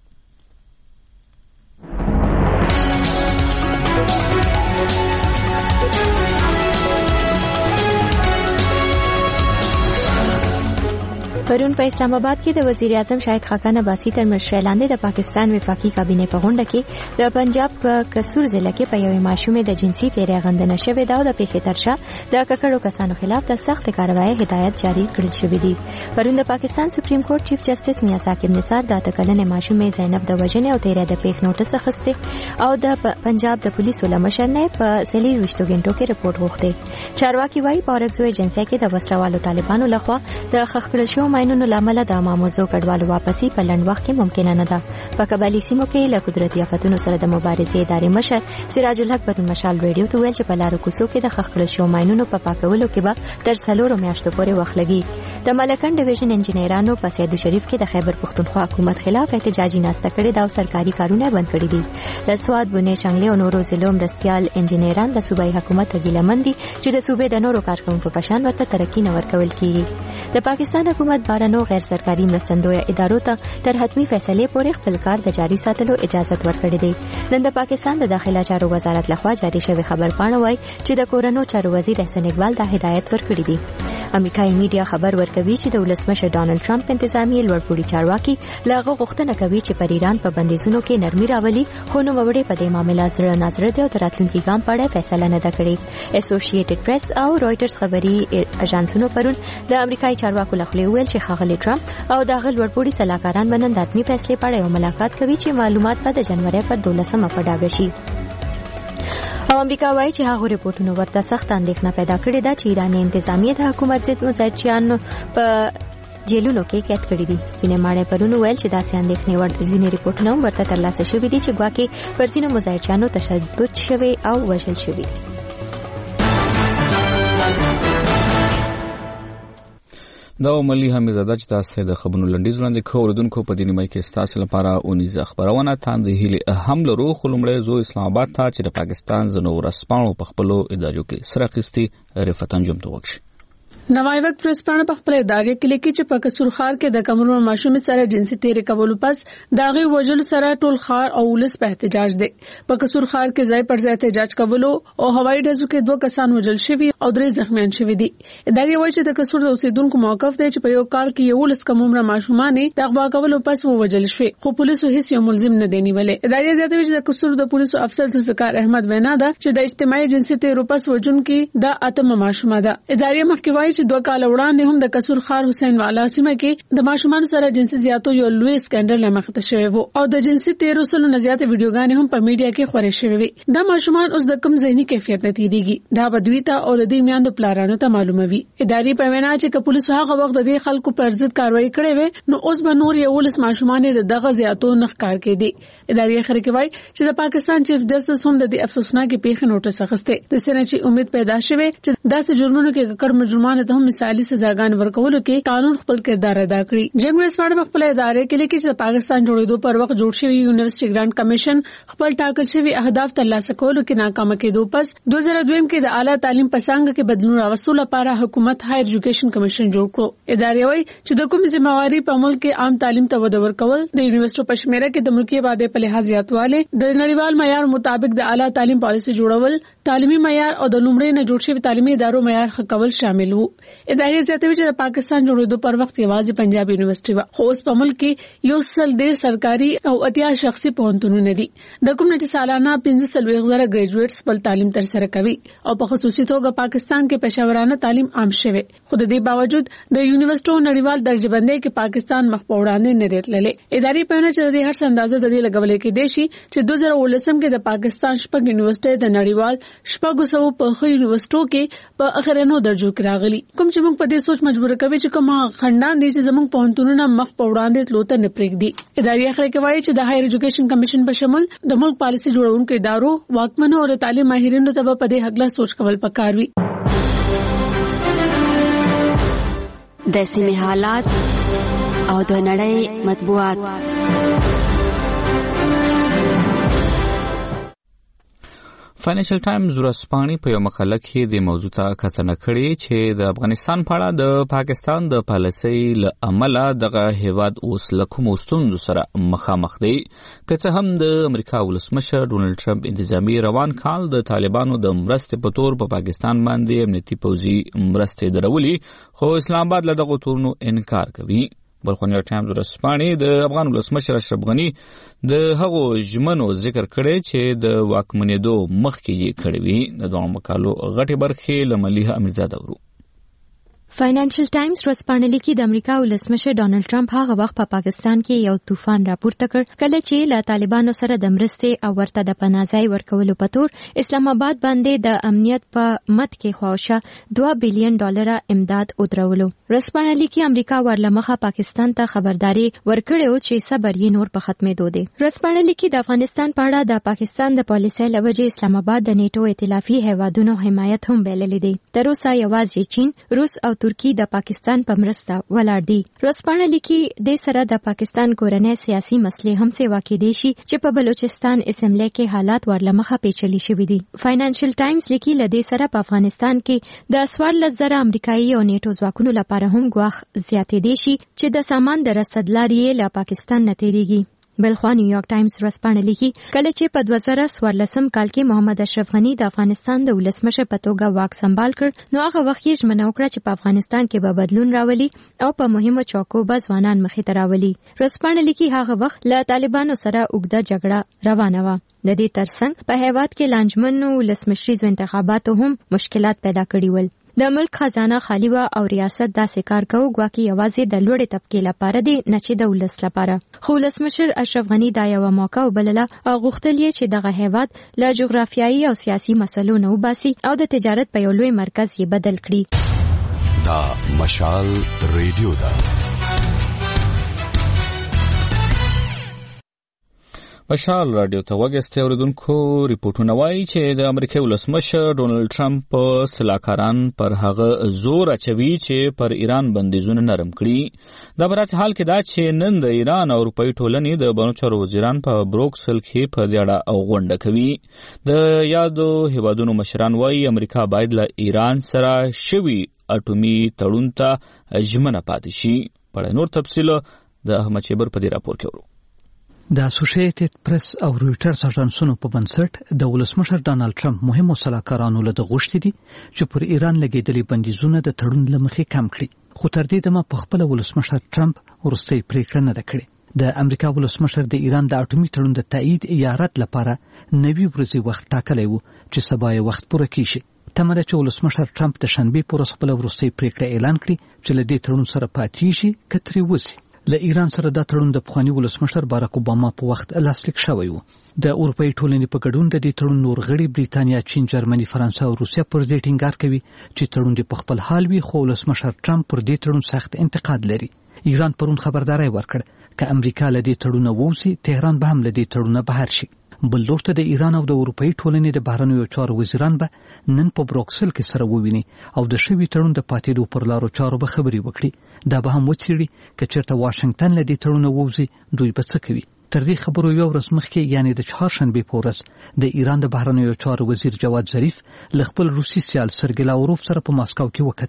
پرون په اسلام آباد کې د وزیر اعظم شاهد خاقان عباسي تر مشرۍ لاندې د پاکستان وفاقي کابینې په غونډه کې د پنجاب په کسور ضلع کې په یوې ماشومې د جنسي تېرې غندنه شوې ده او د پیښې تر شا د ککړو کسانو خلاف د سخت کاروایی هدایت جاری کړل شوی دی. پرون د پاکستان سپریم کورټ چیف جسټس میاں ثاقب نثار د اته کلنې ماشومې زینب د وژنې او تېرې د پیښې نوټس اخیستی او د پنجاب د پولیسو له مشر نه په څلور ویشتو غنټو کې رپورټ غوښتی. چارواکي وایي په اورکزو ایجنسۍ کې د وسلوالو طالبانو لخوا د خښ کړل شوو ماینونو لامل د ماموزو کډوالو واپسی په لنډ وخت کې ممکنه نه ده. په قبایلی سیمو کې له قدرتي آفتونو سره د مبارزې ادارې مشر سراج الحق پرون مشال ریډیو ته ویل چې په لارو کوڅو کې د خښ کړل شوو ماینونو په پاکولو کې به تر څلورو میاشتو پورې وخت لګي. د ملکن ډیویژن انجینرانو په سیدو شریف کې د خیبر پښتونخوا حکومت خلاف احتجاجي ناسته کړې ده او سرکاري کارونه بند کړي دي. د سواد بونې شنګلې او نورو ضلعو مرستیال انجینران د صوبایي حکومت ته ګیله من دي چې د صوبې د نورو کارکوونکو په شان ورته ترقي نه ورکول کیږي. د پاکستان حکومت بارنو غیر سرکاري مرستندویه ادارو ته تر حتمی فیصلې پورې خپل کار د جاري ساتلو اجازه ورکړې ده. نن د پاکستان د داخله چارو وزارت لخوا جاری شوی خبر پاڼه وایي چې د کورونو چارو وزیر احسن اقبال دا هدایت ورکړی دی. امریکایي میډیا خبر ورکوي چې د ولسمشر ډانلډ ټرمپ انتظامی لوړپوړي چارواکي لاغه غوښتنه کوي چې پر ایران په بندیزونو کې نرمي راولي خو نو وړي په دې معاملې زړه نظر دی او د راتلونکي ګام په اړه فیصله نه ده کړې. اسوسییټډ پریس او رويټرز خبري اژانسونو پرون د امریکایي چارواکو لخوا ویل چې ښاغلي ټرمپ او د غل ورپوړي صلاحکاران باندې د اتمی فیصلې په اړه یو ملاقات کوي چې معلومات په د جنوري پر دولسمه په ډاګه شي. او امریکا وایي چې هغه ریپورتونه ورته سخت اندېښنه پیدا کړې ده چې ایراني انتظامیه د حکومت ضد مزایچیان په جیلونو کې قید کړي دي. سپینې ماڼۍ پرون ویل چې داسې اندېښنې وړ ځینې ریپورتونه هم ورته ترلاسه شوي دي چې ګواکې پر ځینو مزایچیانو تشدد شوی او وژل شوي دي. دا ملي حمیزاده چې تاسو د خبرونو لنډیز وړاندې کوو اوریدونکو په دې نیمه کې تاسو لپاره اونیزه خبرونه تاندې هلي هم لرو خو لومړی زو اسلام آباد ته چې د پاکستان زنو ورسپانو په خپلو ادارو کې سره اخیستي رفعت انجم ته وکړي. نوای وخت پرسپانه په خپل ادارې کې لیکي چې په کسور خار کې د کمرو ماشومې سره جنسي تیرې کولو پس داغي وجل سره ټول خار او ولس په احتجاج دي. په کسور خار کې ځای پر ځای احتجاج کولو او هوایي ډزو کې دوه کسان وژل شوي او درې زخمیان شوي دي. ادارې وایي چې د کسور د اوسیدونکو موقف دی چې په یو کال کې یو لس کم عمر ماشومان د اغوا کولو پس وژل شوي خو پولیسو هیڅ یو ملزم نه دی نیولې. ادارې زیاتوي چې د کسور د پولیسو افسر ذوالفقار احمد وینا ده چې د اجتماعي جنسي تیرو پس وجون کې د اتمه ماشومه ده. ادارې مخکې وایي چې دوه کال وړاندې هم د کسور خار حسین والا سیمه کې د ماشومان سره جنسي زیاتو یو لوی سکندل لمخته شوی وو او د جنسي تیرو سره نه زیات ویډیوګانې هم په میډیا کې خورې شوې وي. دا ماشومان اوس د کم ذهني کیفیت نه تیریږي دا بدوی ته او د دې میاندو پلانونو ته معلوموي. ادارې په وینا چې پولیس هغه وخت د خلکو پر ضد کاروایی کړې وي نو اوس به نور یو لس ماشومان د دغه زیاتو نخکار کړي. ادارې خبرې کوي چې د پاکستان چیف جسټس هم د دې افسوسناکې پیښې نوټس اخیسته. د سنچې امید پیدا شوه چې داسې جرمونو کې کړه مجرمانو ته هم مثالي سزاګان ورکولو کې قانون خپل کردار ادا کړی. جنگ ورسپاړه خپل ادارې کې لیکي چې پاکستان جوړېدو پر وخت جوړ شوی یونیورسيټي ګرانټ کمیشن خپل ټاکل شوی اهداف ترلاسه کولو کې ناکام کېدو پس دوه زره دوه کې د اعلی تعلیم په څنګه کې بدلون راوستلو لپاره حکومت هایر ایجوکیشن کمیشن جوړ کړو. ادارې وایي چې د کوم ځمواري په عمل کې عام تعلیم ته وده ورکول د یونیورسيټو په شمیره کې د ملکي آبادی په لحاظ زیاتواله د نړیوال معیار مطابق د اعلی تعلیم پالیسي جوړول تعلیمي معیار او د لومړی نه جوړ شوی تعلیمي ادارو معیار ښه کول شامل وو. ادارې زیاتوي چې د پاکستان جوړېدو پر وخت یوازې پنجاب یونیورسيټي و، خو اوس په ملک کې یو سل ډېر سرکاري او اتیا شخصي پوهنتونونه دي. د کوم نه چې سالانه پنځه سلويغ زره ګریجویټس خپل تعلیم تر سره کوي او په خصوصي توګه پاکستان کې پېښورانه تعلیم عام شوی. خو د دې باوجود د یونیورسيټو نړیوال درجه بندۍ کې پاکستان مخ په وړاندې نه دی تللی. ادارې په نه چې د هر اندازه د دې لګولې کې دیشي چې دوه زره ولسم کې د پاکستان شپږ یونیورسيټي د نړیوال شپږ سو په خو یونیورسيټو کې په اخرنو درجو کې راغلي. کوم چې موږ په دې سوچ مجبور کوي چې کومه خندان دي چې زموږ پوهنتونونه مخ په وړاندې تلو ته نه پرېږدي. ادارې اخر کې وایي چې د هایر ایجوکیشن کمیشن په شمول د ملک پالیسي جوړونکو ادارو واکمنو او تعلیم ماهرینو ته په دې حق لا سوچ کول پکار وي. د سیمې حالات او د نړۍ مطبوعات. فاینانشل ټایمز ورځپاڼې په یو مقاله کې د موضوع ته کتنه کړې چې د افغانستان په اړه د پاکستان د پالیسۍ له امله دغه هیواد اوس له کومو ستونزو سره مخامخ دی. که څه هم د امریکا ولسمشر ډونالډ ټرمپ انتظامی روان کال د طالبانو د مرستې په تور په پاکستان باندې امنیتي پوځي مرستې درولي، خو اسلام آباد له دغو تورونو انکار کوي. بلخو نیویارک ټایمز ورځپاڼې د افغان ولسمشر اشرف غني د هغو ژمنو ذکر کړی چې د واکمنېدو مخکې یې کړې وي. د دغو مقالو غټې برخې له ملیحه امیرزاده ورو. فاینانشل ټایمز ورځپاڼه لیکي د امریکا ولسمشر ډونالډ ټرمپ هغه وخت په پا پاکستان کې یو طوفان راپورته کړ کله چې له طالبانو سره د مرستې او ورته د پناهځای ورکولو په تور اسلام آباد باندې د امنیت په مت کې خواوشا دوه بلین ډالر امداد ودرولو. ورځپاڼه لیکي امریکا ورلمخه پاکستان ته خبرداري ورکړې چې صبر یې نور په ختمېدو دی. ورځپاڼه لیکي د افغانستان په اړه د پاکستان د پالیسۍ له وجې اسلام آباد د نیټو ائتلافي هیوادونو حمایت هم بللی دی. تر اوسه یوازې چین، روس او ترکی د پاکستان په مرسته ولاړ دي. ورځپاڼه لیکي د سره د پاکستان کورنۍ سیاسي مسلې هم سیوا کېدې شي چې په بلوچستان اسمبلی کې حالات ورلمخه پیچلي شوي دي. فاینانشل ټایمز لیکي له دې سره په افغانستان کې د څوارلس زره امریکایي او نیټو ځواکونو لپاره هم ګواښ زیاتېدی شي چې د سامان د رسد لارې له پاکستان نه تېرېږي. بلخوا نیویارک ټایمز ورځپاڼه لیکي کله چې په دوه زره څوارلسم کال کې محمد اشرف غني د افغانستان د ولسمشر په توګه واک سمبال کړ، نو هغه وخت یې ژمنه وکړه چې په افغانستان کې به بدلون راولي او په مهمو چوکو به ځوانان مخې ته راولي. ورځپاڼه لیکي هغه وخت له طالبانو سره اوږده جګړه روانه وه. د دې ترڅنګ په هیواد کې لانجمنو ولسمشریزو انتخاباتو هم مشکلات پیدا کړي ول. د ملک خزانه خالی و او ریاست داسې کار کوي ګواکې یوازې د لوړې طبقې لپاره دی نه چې د ولس لپاره. خو ولسمشر اشرف غني دا یوه موقع وبلله او غوښتل یې چې دغه هیواد له جغرافیایي او سیاسي مسلو نه وباسي او د تجارت په یو لوی مرکز یې بدل کړي. دا مشال ریډیو ده. مشال رادیو ته وګورئ اوریدونکو. ریپورتونه وایي چې د امریکا ولسمشر ډونالډ ټرمپ په سلاکاران پر هغه زور اچوي چې پر ایران بندیزونه نرم کړي. دا برعکس حال کې دا چې نن د ایران او اروپאי ټولنې د بانو چارو وزیران په بروکسل کې په دې اړه او غونډه کوي. د یادو هیوادونو مشران وایي امریکا باید له ایران سره شوي اټومي تړون ته ژمنه پاتې شي. په نور تفصیل د احمد شیبر په دې راپور کې ورو. د اسوسییټډ پریس او رویټرز اژانسونو په بنسټ د ولسمشر ډانلډ ټرمپ مهمو سلاکارانو له غوښتي دي چې پر ایران لګیدلې بندیزونه د تړون لمخې کم کړي، خو تر دې دمه په خپل ولسمشر ټرمپ ورستۍ پریکړه نه کړې. د امریکا ولسمشر د ایران د اټومي تړون د تایید یا رد لپاره نوي ورځې وخت ټاکلی و چې سبا یې وخت پوره کیږي. تمه ده چې ولسمشر ټرمپ د شنبې پر ورځ خپل ورستۍ پریکړه اعلان کړي چې له دې تړون سره پاتې شي که ترې وځي. له ایران سره دا تړون د پخواني ولسمشر باراک اوباما په وخت لاسلیک شوی و. د اروپאי ټولنې په ګډون د دې تړون نور غړي بریتانیا، چین، جرمني، فرانسه او روسیه پر دې ټینګار کوي چې تړون د خپل حال وي، خو ولسمشر ټرمپ پر دې تړون سخت انتقاد لري. ایران پرون خبرداري ورکړ چې امریکا له دې تړون ووځي، تهران به هم له دې تړون بهر شي. بل لور ته د ایران او د اروپאי ټولنې د بهرنیو چارو وزیران به نن په بروکسل کې سره وویني او د شوي تړون د پاتېدو پر لارو چارو به خبرې وکړي. دا به هم وڅېړي که چېرته واشنګټن له دې تړونه ووځي دوی به څه کوي. تر دې خبرو یو ورځ مخکې یعنی د چهارشنبې په ورځ د ایران د بهرنیو چارو وزیر جواد ظریف له خپل روسي سیال سرګی لاوروف سره په ماسکو کې وکتل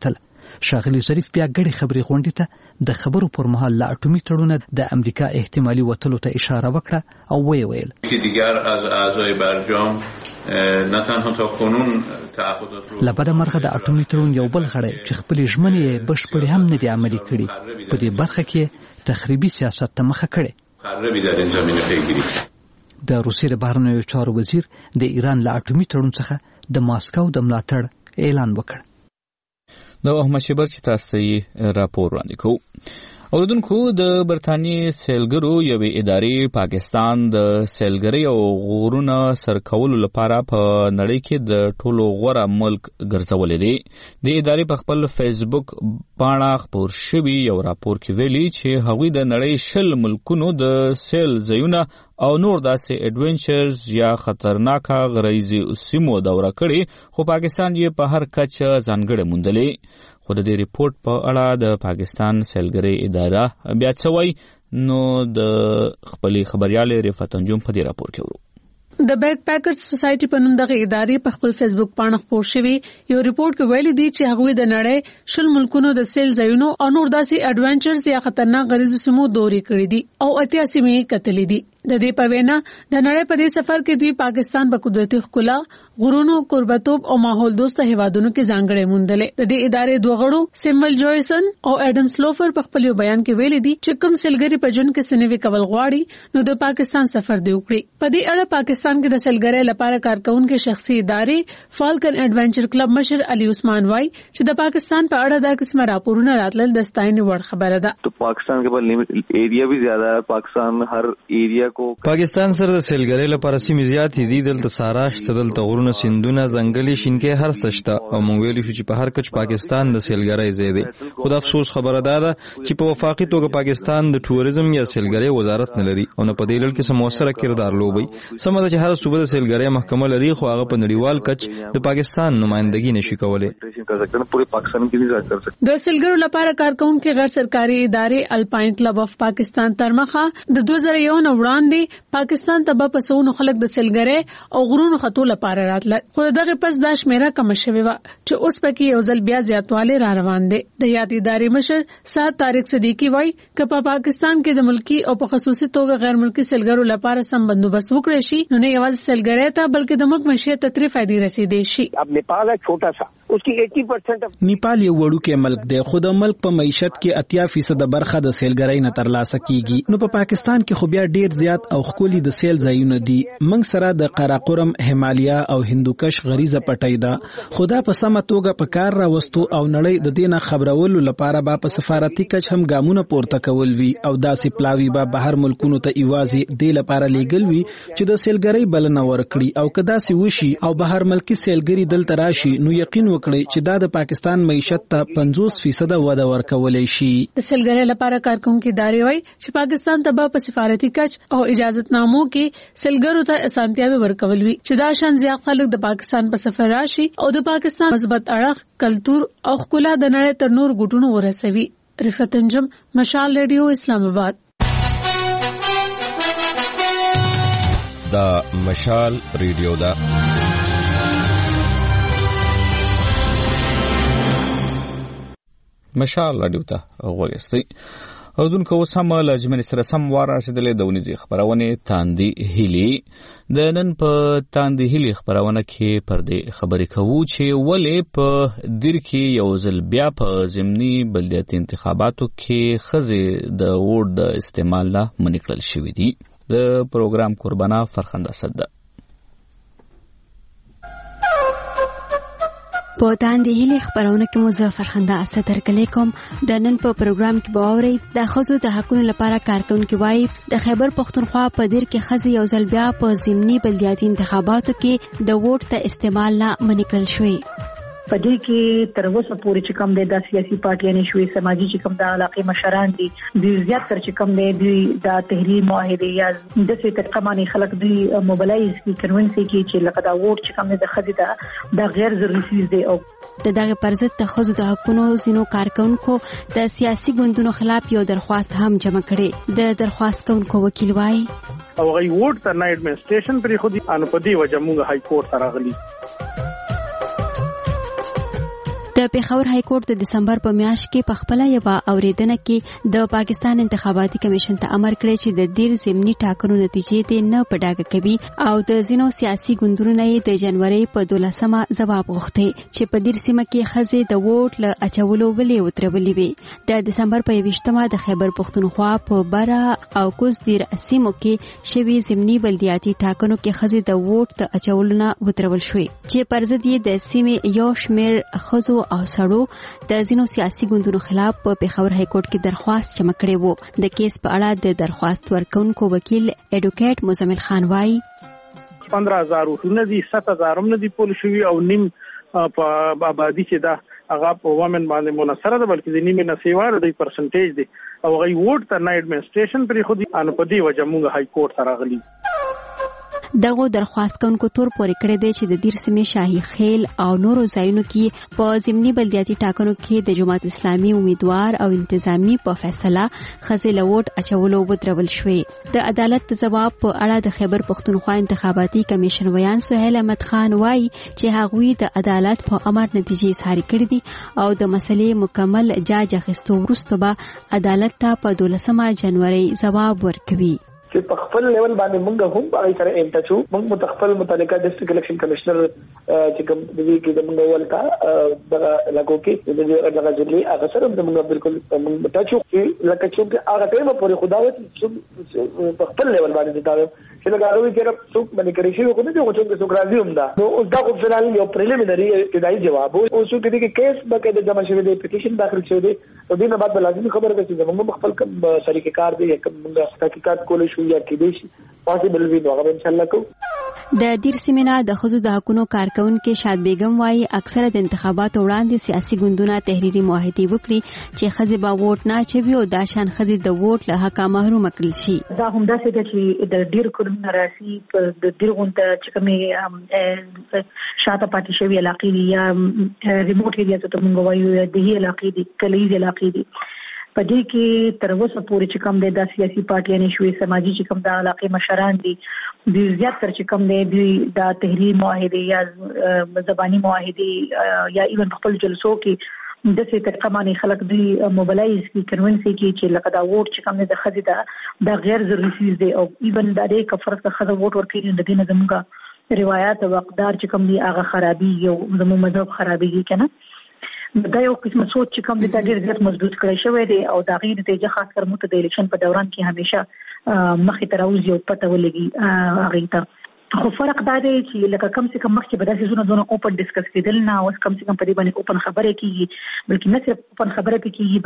ښاغلي ظریف بیا ګډې خبرې غونډې ته د خبرو پر مهال له اټومي تړونه د امریکا احتمالي وتلو ته اشاره وکړه او ویې ویل دیگر از اعضای برجام نه تنها تا کنون تعهدات له بده مرغه د اټومي تړون یو بل غړی چې خپلې ژمنې یې بشپړې هم نه دي عملي کړي په دې برخه کې تخریبي سیاست ته مخه کړې. د روسیې د بهرنیو چارو وزیر د ایران له اټومي تړون څخه د ماسکو د ملاتړ اعلان وکړ. د احمد شبر چې تاسو ته راپور وړاندې کوو. اوردونکو د برتانیې سیلګرو یوې ادارې پاکستان د سیلګرۍ او غورونو سرکولو لپاره په نړۍ کې د ټولو غوره ملک ګرځولې دی. د ادارې په خپل فیسبوک باندې خپور شوی یو راپور کې ویلي چې هغوی د نړۍ شل ملکونو د سیل ځایونه او نور داسې اډونچرز یا خطرناکه غریزي سیمو دوره کړي، خو پاکستان یې په هر کچه ځانګړې موندلې. خو د دې ریپورت په اړه د پاکستان سیلګرۍ اداره بیا څه وایي، نو د خپلې خبريال رفعت انجم په دې راپور کې ورو. د بیک پیکرز سوسایټي په نوم دغه ادارې په خپل فیسبوک باندې خپور شوی یو ریپورت کې ویلي دی چې هغوی د نړۍ شل ملکونو د سیل ځایونو او نور داسې اډونچرز یا خطرناک غریزو سیمو دورې کړې دي او اتیا سیمې کتلې دي. د دې په وینا د نړۍ په دې سفر کې دوی پاکستان په قدرتي ښکلا، غرونو، قربتوب او ماحول دوسته هیوادونو کې ځانګړې موندلې. د دې ادارې دوه غړو سیمول جویسن او اډم سلوفر په خپل بیان کې ویلي دي چې کوم سیلګری په جون کې سنوي کول غواړي نو د پاکستان سفر دی وکړي. په دې اړه پاکستان کې د سیلګری لپاره کارکونکو شخصي ادارې فالکن ایڈونچر کلب مشر علي عثمان وايي چې د پاکستان په اړه دا قسمه راپورونه راتلل د ستاینې وړ خبره ده. تو پاکستان کې په لیمټ ایریا بھی زیاده ہے، پاکستان هر ایریا پاکستان سره د سیلګرۍ لپاره سیمې زیاتې دي. دلته ساراش ته دلته غرونه، سیندونه، ځنګلي، شینکې هر څه شته او موږ ویلي شو چې په هر کچ پاکستان د سیلګرۍ ځای دی. خو د افسوس خبره ده چې په وفاقي توګه پاکستان د ټوریزم یا سیلګرۍ وزارت نه لري او نه په دې لړ کې سم موثره کردار لوبي. سمه ده چې هر صوبه د سیلګرۍ محکمه لري خو هغه په نړیوال کچ د پاکستان نمائندګي نشي کولای. د سیلګرو لپاره کارکونکو غیر سرکاري ادارې الپاین کلب اف پاکستان ترمخه د دوه زره یو نه وړاندې پاکستان ته په سونو خلک د سیلګرۍ او غرونو خطو لپاره راتل، خو دغه پس دا شمیره کم شوی و چې اوس پکې یو ځل بیا زیاتواله را روان دي. د یاد ادارې مشر سات طارق صدیقی وایي چې په پاکستان کې د ملکی او په خصوصي توګه غیر ملکی سیلګرو لپاره سم بندوبست وکړي شي نو نه یوازې سیلګرۍ ته بلکې د ملک معیشت ته تری فائدې رسیدي شي. اب نیپال ہے چھوٹا سا، اس کی اسی پرسنٹ نیپال یو وړوکی ملک دی خو د ملک په معیشت کې اتیا فیصد برخه د سیلګرۍ نه ترلاسه کیږي. نو په پاکستان کې خو بیا ډیر زیات او خولي د سیل ځایونه دي. موږ سره د قراقرم، همالیا او هندوکش غریزه پټی ده. خدا په سمه توګه په کار راوستو او نړۍ د دینه خبرولو لپاره با په سفارتي کچ هم ګامونه پورته کول وی او داسې پلاوی به بهر ملکونو ته ایوازي د لپاره لیګل وی چې د سیلګرۍ بلنه ورکړي او کدا سي وشي او بهر ملکی سیلګری دلته راشي نو یقین وکړي چې دا د پاکستان معیشت ته پنځوس فیصد وده ورکولای شي. د سیلګرۍ لپاره کارکونکو ادارې وایي چې پاکستان ته په سفارتي کچ او اجازهتنامو کې سیلګرو ته اسانتیاوي ورکول وی چې دا شان زیات خلک د پاکستان په سفر راشي او د پاکستان مثبت اړخ، کلتور او ښکلا د نړۍ تر نور ګټونو ورسوي. رفعت انجم، مشال ریډیو، اسلام آباد. دا مشال ریډیو دا مشال ریډیو ته وګورئ. اردوونکو اوس هم له جملې سره سم وار رسېدلې د ونیزې خبرونه تاندې هیلي. د نن په تاندې هیلي خبرونه کې پر دې خبرې کوو چې ولې په دیر کې یو ځل بیا په ضمني بلدیاتي انتخاباتو کې ښځې د ووټ د استعمال نه منع کړل شوي دي. د پروګرام قربانه فرخنده صد په تاندې هیلي خبرونه کې مو زه فرخنده اسد درکلی کوم. د نن په پروګرام کې به اورئ د ښځو د حقونو لپاره کارکونکي وایي د خیبر پښتونخوا په دیر کې ښځې یو ځل بیا په ضمني بلدیاتي انتخاباتو کې د ووټ ته استعمال نه منع کړل شوی. په دې کې تر اوسه پورې چې کوم د سیاسي پارټیانو شوي سماجی چې کوم د علاقې مشران دي دوی زیات تر چې کوم دی د تحریر معاهده یا د څه طریقه باندې خلک دوی موبلایز کی کنوینس کی چې لکه دا ووټ چې کوم د خځې دا د غیر ضروري چیز دی. او د دغه پرځت د ښځو د حقونو زینو کارکونکو د سیاسي ګوندونو خلاف یو درخواست هم جمع کړي. د درخواست کوونکو وکیل وایي او غي ووټ تر نه ایڈمنسټریشن پرې خو دي ان په دې وجه موږ های کورټ راغلي. د پیښور های کورټ د دسمبر په میاشت کې په خپل یو اوریدنه کې د پاکستان انتخاباتي کمیشن ته امر کړی چې د ډیر ضمني ټاکنو نتیجې ته نه پډاګه کوي او د ځینو سیاسي ګوندونو یې د جنوري په دولسمه ځواب غوښتي چې په ډیر سیمه کې خزې د ووټ له اچولو ولې وترولې وي. د دسمبر په یوشتمه د خیبر پښتونخوا په بره او کوز دیر سیمو کې شوي ضمني بلدیاتي ټاکنو کې خزې د ووټ د اچولو نه وترول شوې چې پر ضد یې د سیمې یو شمېر خزو او سړو د ځینو سیاسي ګوندونو خلاف په پیښور های کورټ کې درخواست جمع کړی وو. د کیس په اړه د درخواست ورکونکو وکیل ایډوکیټ مزمل خان وایي پندرہ هزار وټونه دي، سات هزار هم نه دي پول شوي او نیم په آبادی چې دا هغه په ومن باندې منصره ده، بلکې د نیمه نه سیوار د پرسنټیج دي او غي ووټ ته نه ایڈمنسټریشن پرې خو دي ان په دې وجه موږ های کورټ سره غلي. دغه درخواست کوونکو تور پورې کړی دی چې د دیر سیمې شاهي خیل او نورو ځایونو کې په ضمني بلدیاتي ټاکنو کې د جماعت اسلامي امیدوار او انتظامی په فیصله خزې له ووټ اچولو ودرول شوې. د عدالت د ځواب په اړه د خیبر پښتونخوا انتخاباتي کمیشن ویان سهیل احمد خان وایي چې هغوی د عدالت په امر نتیجې ساري کړې دي او د مسلې مکمل جاج اخیستو وروسته به عدالت ته په دولسمه جنوري ځواب ورکوي. چې په خپل لیول باندې موږ هم په اړه سره انټچو موږ متخفل متعلقه ډیسټریکټ الیکشن کمشنر چې کوم د دې کې د موږ ولتا د لګو کې د دې هغه ځلې هغه سره موږ بالکل موږ ټچو چې لکه چې هغه ټیم پورې خداوت چې په خپل لیول باندې دا چې لګاوي چې څوک باندې کوي چې کوم څه چې څوک راځي هم دا نو اوس دا خو فعال یو پریلیمینری ابتدایي جواب او څو کې د کیس بکې د جمع شوی د پټیشن داخل شوی دی او دینه بعد لازمي خبره ده چې موږ خپل کوم شریک کار دی کوم موږ تحقیقات کولای شو یا کې دي پاسبل وي نو هغه ان شاء الله کو. د دیر سیمینه د خزو د حقونو کارکونکو شاد بیگم وایي اکثره د انتخاباتو وړاندې سیاسي ګوندونه تحریری معاهده وکړي چې خزې با ووټ نه چوي او دا شان خزې د ووټ له حق محروم کړل شي. دا هم دا چې د ډیر کورونه راسي د ډیر غونډه چې کومه شاته پاتې شوی علاقې یا ریموټ ایریا ته موږ وایو د هي علاقې دي کلیز علاقې دي په دې کې تر اوسه پورې چې کوم د سیاسي پارټیانې شوې سماجی چې کوم د علاقې مشران دي د زیات تر چې کوم د د تحریر معاهده یا زبانی معاهده یا ایون خپل جلسو کې د څه طریقه باندې خلک دی موبلایز کی کنونسي کی چې لکه دا ووټ چې کوم د خزې دا د غیر ضروري چیز دی او ایون د دې کفرت څخه د ووټ ورکړي د دې نه زموږه روایت او اقدار چې کوم دی هغه خرابي یو زموږ مذهب خرابيږي کنه دا یو قسم سوچ چې کوم د ډېر زیات مضبوط کړی شوی دی او دا غیر نتیجه خاص کر مت د الیکشن په دوران کې همیشه مخې ته راوځي او پته ولګي هغه ته خو فرق دا دی چې لکه کم څه کم مخکې به داسې زونه دونه اوپن ډسکس کېدل نه اوس کم څه کم په دې باندې اوپن خبره کېږي بلکې نه صرف اوپن خبره پې کېږي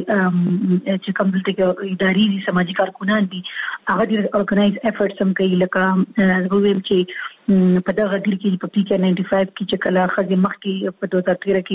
بلکې چې کوم دلته کې اداري دي سماجي کارکونان دي هغه ډېر ارګنایز افورټس هم کوي لکه زه ویم چې په دغه ډیر کې په پی کې نایمټي فایو کې چې کله خځې مخکې په دوه هزار تیرہ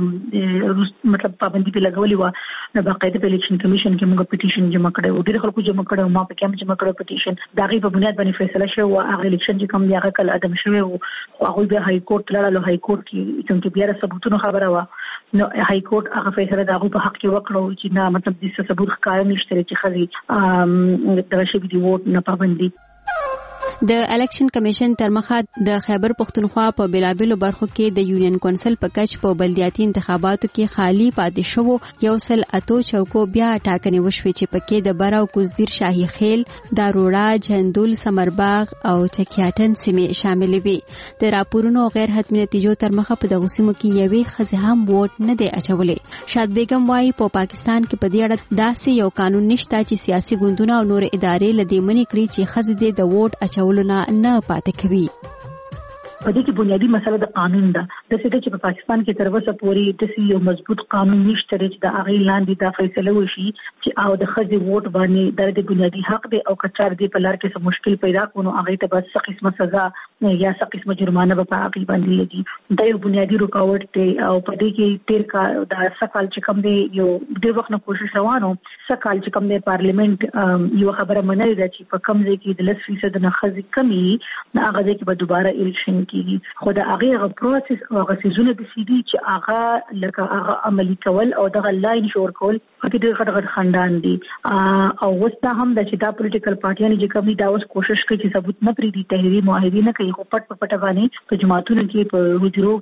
کې مطلب پابندي په لګولې و نو باقاعده په الیکشن کمیشن کې موږ پټیشن جمع کړو ډیر خلکو جمع کړو ما په کې جمع کړو پټیشن دا غي په بنیاد باندې فیصله شو او هغه الیکشن چې کوم دی هغه کله ادم شوی او هغه به های کورټ لاله های کورټ کې چې بیا ثبوتونه خبره و نو های کورټ هغه فیصله دا په حق کې وکړو چې نه مطلب د ثبوت ښکار نشته چې خځې د شی دی ووټ نه پابندي. د الیکشن کمیشن تر مخه د خیبر پښتونخوا په بلابلو برخو کې د یونین کونسل په کچ په بلدیاتي انتخاباتو کې خالی پاتې شوو یو سل اتو چوکو بیا ټاکنې وشوي چې پکې د براو کوزدیر شاهي خیل داروړه جندول سمرباغ او چکیاټن سیمې شامل وي. د راپورونو غیر حتمی نتیجو تر مخه په دغه سیمو کې یوې خزې هم ووټ نه دی اچولې. شاد بیگم وايي په پاکستان کې په دې اړه داسې یو قانون نشته چې سیاسي ګوندونه او نور ادارې لدې منې کړي چې خزې دې د ووټ اچولو نه پاتې کوي. په دې کې بنیادی مسله د قانون ده د څه چې په پاکستان کې تر اوسه پورې د یو مضبوط قانون نشته چې د هغه لاندې د فیصله وشي چې او د خځې ووټ باندې د بنیادی حق دی او کچار دی په لار کې څه مشکل پیدا کونو هغه ته بس څه قسمه سزا یا څه قسمه جرمانه په هغه باندې لګي دا یو بنیادی رکاوټ دی او په دې کې تیر کا د سکهال چې کوم دی یو ډېر وخت نه کوشش روانو سکهال چې کوم دی پارلیمنت یو خبره منل ده چې په کم ځای کې د لس فیصد نه خځې کمی نه هغه ځای کې به دوباره الیکشن کیږي خو دا هغه پروسس او هغه سيزونه د سي دي چې هغه لکه هغه عملي کول او دغه لاین شور کول په دې غټ غټ خندان دي او وسته هم د چې دا پولیټیکل پارټیان چې کومي دا اوس کوشش کوي چې ثبوت نه پری دي تحریری معاهده نه کوي خو پټ پټ باندې په جماعتونو کې په حجرو کې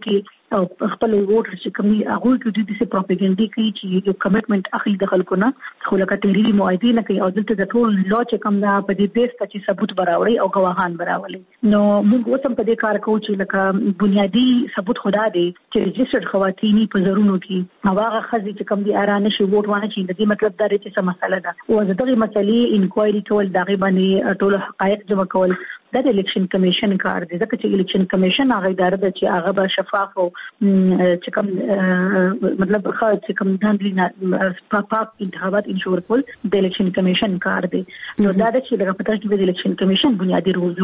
او خپل ووټر چې کومي هغه کې د دې پروپاګاندا کوي چې یو کمټمنټ اخلي د خلکو نه خو لکه تحریری معاهده نه کوي او دلته د ټول لا چې کوم دا په دې بیس ته چې ثبوت براوړي او غواهان براوړي نو موږ اوس هم په دې کار کوو چې لکه بنیادی ثبوت خدا دی چې ريجسترډ خواتینی په زرونو کې هغه خزي چې کوم دي ارانه شي ووټ وانه چې د دې مطلب دا دی چې څه مسله ده او د دغه مسلې انکوایري کول دغه باندې ټول حقایق جمع کول د الیکشن کمیشن کار دی ځکه چې الیکشن کمیشن هغه اداره ده چې هغه به شفاف او چې کوم مطلب خاص چې کوم د پاک انتخابات انشور کول د الیکشن کمیشن کار دی نو دا د چې د پټاش د الیکشن کمیشن بنیادی رول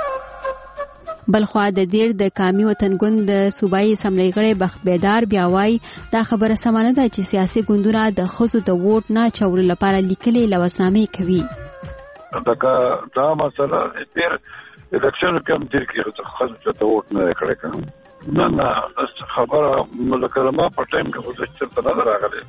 جوړیږي بلخوا د دیر د کامی وطنګوند د صوبایي اسمبلی غړي بخت بیدار بیا وای دا خبره سمانه ده چې سیاسي ګوندونه د خزو د ووټ نه چورلو لپاره لیکلي لوسنامې کوي دا دا مسله تیر الیکشن کم تیر کې خزو ته ووټ نه کړی نه نه خبره ملکه ما په ټایم کې خو څه ته نه راغلی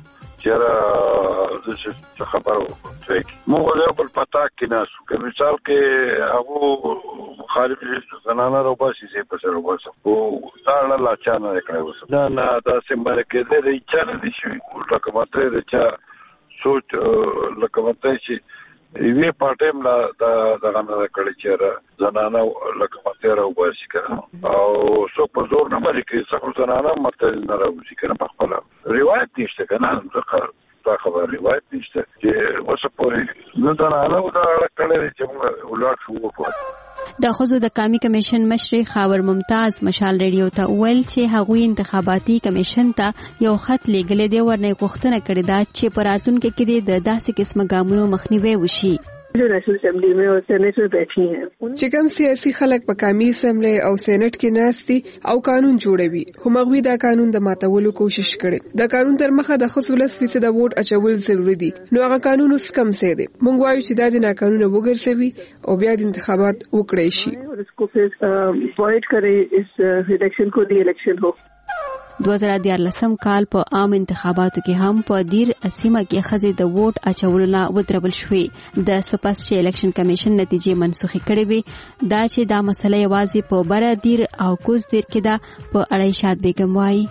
چیرې څه خبره وکړي مو له بل پتا کې نه سو کې مثال کې هغه مخالف زنانه روباسي سي په سر روباسي او دا نه لا چا نه کړی وس نه نه دا سیمبل کې دې چا نه شي لکه ماته دې چا سوچ لکه ماته شي وی پټیم لا دا دغه نه کړی چې زنانه لکه ماته روباسي کړه او سو په زور نه مری کې څو زنانه ماته نه روباسي کړه په خپل روایت نشته کنه ځکه دا خبر روایت نشته چې وسه پورې نه دا نه دا کړی چې موږ ولات شو وکړو د خزو د کامی کمیشن مشر خاور ممتاز مشال ریډیو ته ویل چې هغوی انتخاباتي کمیشن ته یو خط لیږلی دی ورنه غوښتنه کړې ده چې په راتلونکي کې د داسې قسمه ګامونو مخنیوی وشي जो national assembly में और सेनेट में बैठी हैं چې کوم سیاسي خلک په کامی اسمبلی او سېنات کې ناستي او قانون جوړوي خو مغوی دا قانون د ماتولو کوشش کړي دا قانون تر مخه د خصوص فیصد ووټ اچول ضروری دي نو هغه قانون اوس کم څه دی مونږ وایو چې دا د قانون وګرځوي او بیا د انتخابات وکړي شي اور اس کو پھر پوائنٹ کرے اس الیکشن کو دی الیکشن ہو دو هزار دیارلسم کال په عام انتخاباتو کې هم په دیر اسیمه کې خزې د ووټ اچولو نه ودرول شوې د سپاس چې الیکشن کمیشن نتیجې منسوخې کړې وي دا چې دا مسله یوازې په بره دیر او کوز دیر کې ده په اړه شاد بیگم وایي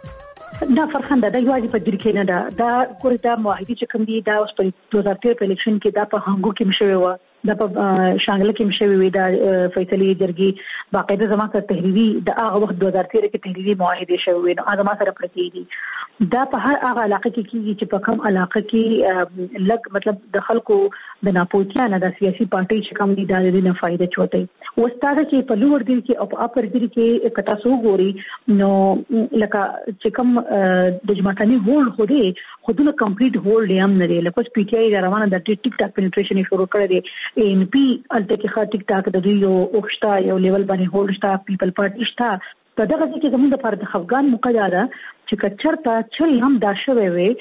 دا فرخنده دا یوازې په دیر کې نه ده دا ګورې دا معاهدې چې کوم دي دا اوس په دوه هزار تیر په الیکشن کې دا په هنګو کې مشوي و دا په شانګله کې مشوي وي دا فیصلې جرګي باقاعده زما سره تحریری د هغه وخت دوه هزار تیر کې تحریری معاهده شوی نو هغه ما سره پرتی دي دا په هر هغه علاقه کې کیږي چې په کوم علاقه کې لګ مطلب د خلکو د ناپوهتیا نه د سیاسي پارټي چې کوم دي دا د نه فائدہ چوتای او ستاره چې په لوړ دي کې او په اپر دي کې کتا سو ګوري نو لکه چې کوم د جماعتاني هول خو دي خودونه کمپلیټ هول دی هم نه دی لکه پی ټی آی روانه د ټیک ټاک پینټریشن شروع کړی دی ان پی الته کې خا ټیک ټاک د دوی یو اوښتا یو لیول باندې هول شتا پیپل پارټي شتا په دغه ځکه زموږ د فرد افغان مقدره چې کچرتا چل هم دا شوي وي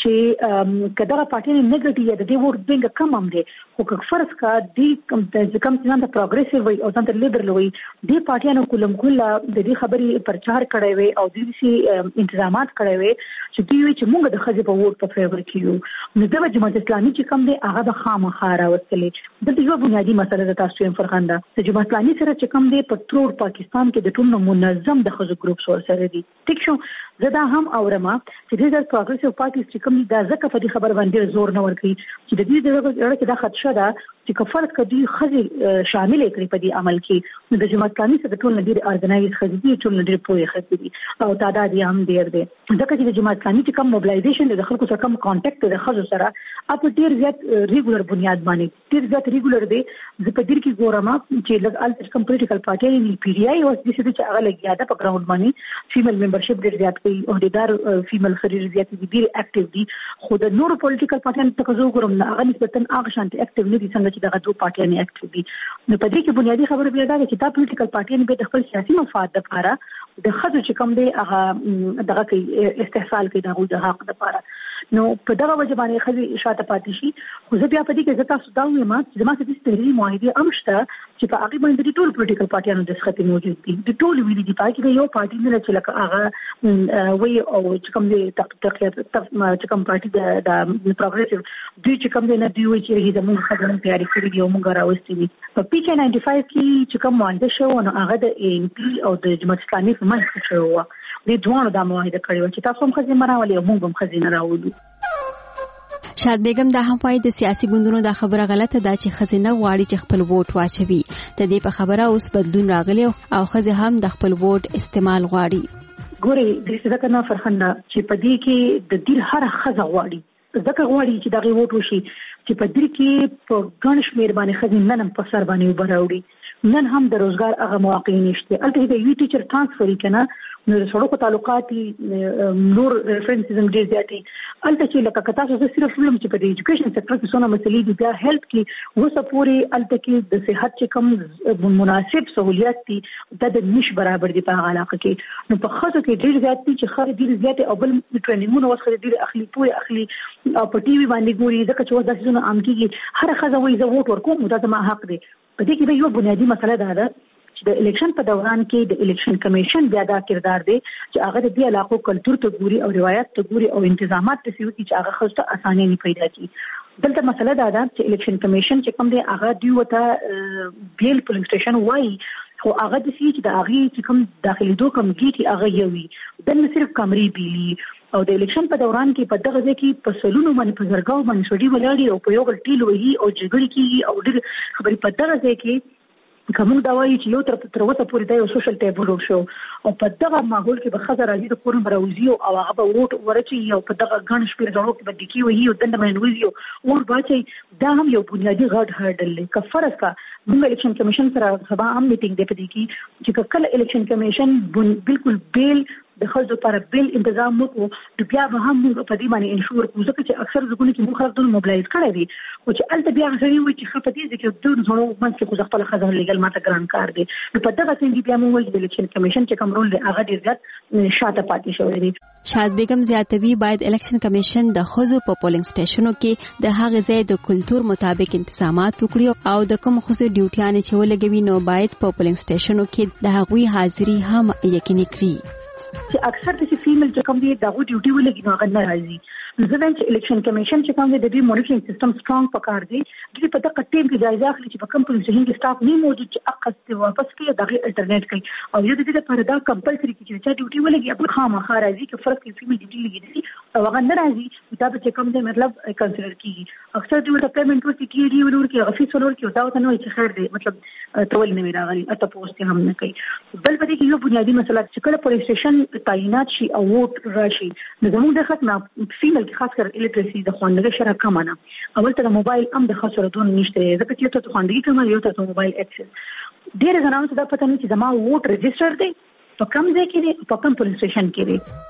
چې کداغه پارټي نه نګټي یا د دې ووټ بینګ کم هم دي خو که فرض کا دی کم د کم څنګه د پروګریسیو وي او څنګه لیبرل وي د پارټیانو کولم کوله د دې خبرې پرچار کړي وي او د دې انتظامات کړي وي چې دوی چې موږ د خځې په ووټ په فیور کیو نو د جماعت اسلامي چې کم دي هغه د خامخاره وسلې د یو بنیادی مسله د تاسو هم فرخنده د جماعت اسلامي سره چې کم دي په ټول پاکستان کې د ټول منظم د خځو ګروپ سره دي ټیک شو زدا هم اورما چې د پروګریسیو پارټي چې کوم دا ځکه په دې خبر باندې زور نه ورکړي چې د دې ډېر کې دا خدشه ده چې کفارت کدي خزي شامل کړي په دې عمل کې نو د جماعت اسلامي څخه ټول ډېر ارګنایز خزي ټول ډېر پوهه خزي او تعداد یې هم ډېر دی ځکه چې د جماعت اسلامي چې کوم موبلایزیشن د خلکو سره کوم کانټیکټ د خزو سره اپ ډېر زیات ریګولر بنیاد باندې ډېر زیات ریګولر دی زه په دې کې ګورم چې لږ ال کوم پولیټیکل پارټي نه پی ډی آی او د دې چې هغه لګیا ده په ګراوند باندې فیمیل ممبرشپ ډېر زیات کوي او د فیمیل خريج زیات دي ډېر اکټیو دي خو د نورو پولیټیکل پارټیانو څخه زه ګورم نه هغه نسبتا هغه شانتي اکټیو نه دي څنګه چې دغه دوه پارټیانو اکټیو دي نو په دې کې بنیادی خبره بیا دا چې دا پولیټیکل پارټیانو به د خپل سیاسي مفاد لپاره د خځو چې کوم دی هغه دغه کې استحصال کوي دغه د حق لپاره نو په دغه وجه باندې خځې شاته پاتې شي خو زه بیا په دې کې زه تاسو دا وایم چې زما څه د تحریری معاهده امشته چې په هغه باندې ټول پولیټیکل پارټیانو د څخه موجود دي د ټول ویلي دي پای کې یو پارټي نه چې لکه هغه وی او چې کوم دی تقریبا چې کوم پارټي د پروګریسیو دوی چې کوم دی نه دی وی چې زموږ خبرونه تیاری کړې دي او موږ راوستي دي په پی کې ناینټي فایو کې چې کوم معاهده شو نو هغه د ای ان پی او د جماعت اسلامي په منځ کې شو د ځوانو د معاهده کړی چې تاسو هم خزینه راولي او موږ هم خزینه راوړو. شاد بیگم دا هم وايي د سیاسي ګوندونو دا خبره غلطه ده چې خزینه غواړي چې خپل ووټ واچوي. د دې په خبره اوس بدلون راغلی او خزه هم د خپل ووټ استعمال غواړي. ګوري د څه کنه فرخنده چې په دې کې د دې هر خزه غواړي ځکه غواړي چې دغه ووټ وشي چې په دې کې په ګڼ شمیر باندې خزینه نن په سر باندې وبراوړي. نن هم د روزګار هغه مواقع نشته. البته د یو ټیچر ترانسفر کنه نو د سړکو تعلقات نور ریفرنسز هم ډیر زیاتې. البته چې لکه کتا څه صرف فلم چې په ایجوکیشن سېکټر کې څونه مسلې دي بیا هیلث کې وسه پوری البته کې د صحت چې کوم مناسب سہولیات دي د نش برابر دي په علاقه کې. نو په خاصه کې ډیر زیات دي چې خاري ډیر زیات او بل ټریننګونه وسره ډیر اخلي پوي اخلي او په ټي وي باندې ګوري ځکه چې وځه څونه عام کېږي هر خزه وایي زه ووټ ورکوم دا زما حق دی. په دې کې یو بنیادی مسله ده چې د الیکشن په دوران کې د الیکشن کمیشن بیا دا کردار دی چې هغه د دې علاقو کلچر ته ګوري او روایت ته ګوري او انتظامات ته سوي چې هغه خصوصا اسانه نه پیدا کی. دلته مسله دا ده چې الیکشن کمیشن چې کوم دی هغه دی وته بیل پولینګ سټیشن وایي خو هغه د سې چې د هغه چې کوم داخلي دوه کوم گیټي هغه یوي د نه صرف کمرې بیلی او د الیکشن په دوران کې په دغه ځای کې په سلونو باندې په زرګاو باندې سړي ولاړي او په یو غل ټیل وهي او جګړې کیږي او ډېر خبرې په دغه ځای کې کوم دا وایي چې یو تر تر اوسه پورې دا یو سوشل ټیبل شو او په دغه ماحول کې به خزر راځي د کورن براوزي او هغه به ووټ ورچي او په دغه غن شپیر ځړو کې به دکی وي او دنه باندې وي او باچي دا هم یو بنیادی غړ هرډل دی که فرض کا موږ الیکشن کمیشن سره سبا هم میټینګ دی پدې کې چې کله الیکشن کمیشن بالکل بیل د خلکو لپاره بیل تنظیم وکړو بیا به هم موږ په دې باندې انشور کوو ځکه چې اکثر ځکه چې موږ خلک موبلایز کړی دي او چې الته بیا غوړي وي چې خپه دي چې د نورو منځ کې خپل خزر لیګل ماته ګران کار دي نو په دغه څنګه بیا موږ د الیکشن کمیشن چې کوم رول دی هغه ډیر زیات شاته پاتې شوی دی. شاد بیگم زیاتوی باید الیکشن کمیشن د خزو په پولینګ سټیشنو کې د هغه ځای د کلچر مطابق انتظامات وکړي او د کوم خزو ډیوټیانې چې ولګوي نو باید په پولینګ سټیشنو کې د هغوی حاضری هم یقیني کړي. چې اکثر د فیمیل چې کوم دی دغه ډیوټي ولګي نو هغه نه راځي. ځکه چې الیکشن کمیشن چې کوم دی د دې مونیټرینګ سیستم سترونګ پکار دی چې په دغه ټیم کې جایزه اخلي چې په کوم پوزیشن کې سټاف نه موجود چې اقصد واپس کې دغه الټرنیټ کوي او یو د دې لپاره دا کمپلسري چې چې ډیوټي ولګي په خامخا راځي چې فرض کې فیمیل ډیوټي لګي او هغه نه راځي دا چې کوم دی مطلب کنسیډر کیږي اکثر دی ورته پیمنٹ ورته کیږي ورور کې افیس ورور کې دا ته نو چې خیر دی مطلب تول نه راغلي اته پوسټ هم نه کوي. بل په دې کې یو بنیادی مسله چې کله پولیس سټیشن تعینات شي او ووټ راشي نو زموږ د خدمت فیمیل کې خاص کر الیټریسي د خوندګۍ شره کم نه اول ته د موبایل هم د خاص ردون نشته ځکه چې ته خوندګۍ کم یو ته موبایل اکسس ډېر زنانو ته دا پته نه چې زما ووټ رجستر دی په کوم ځای کې دی په کوم پولیس سټیشن کې دی.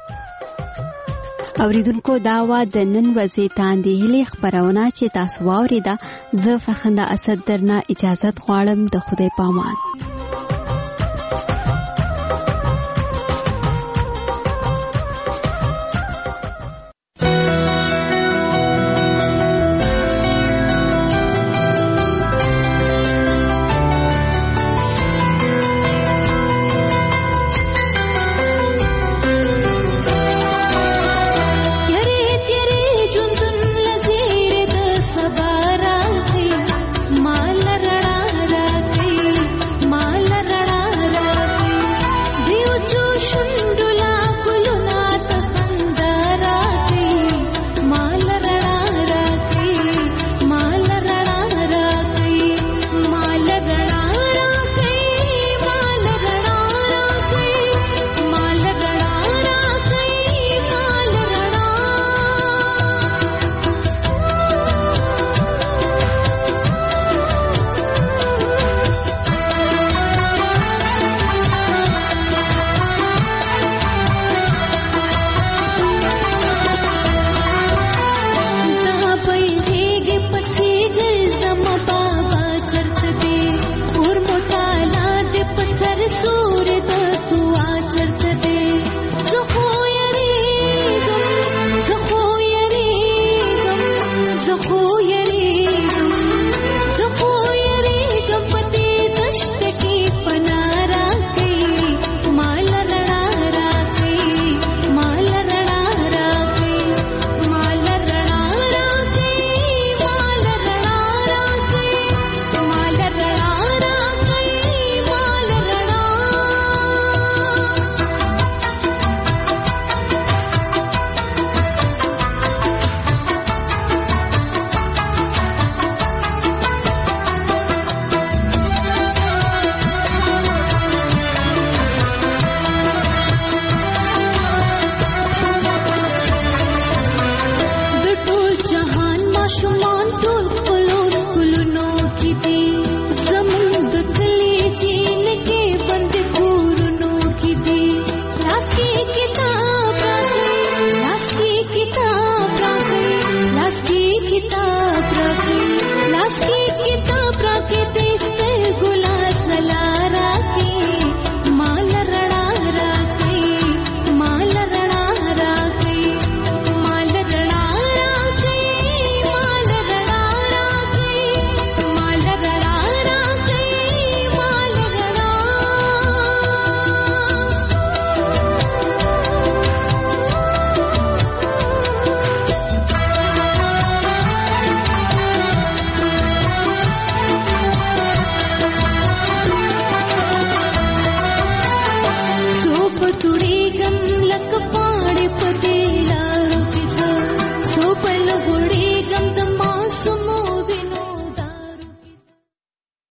اوریدونکو دا وا د نن ورځې تاندې هلي خبرونه چې تاسو واوریده زه فرخنده اسد درنه اجازه غواړم د خدای پامان.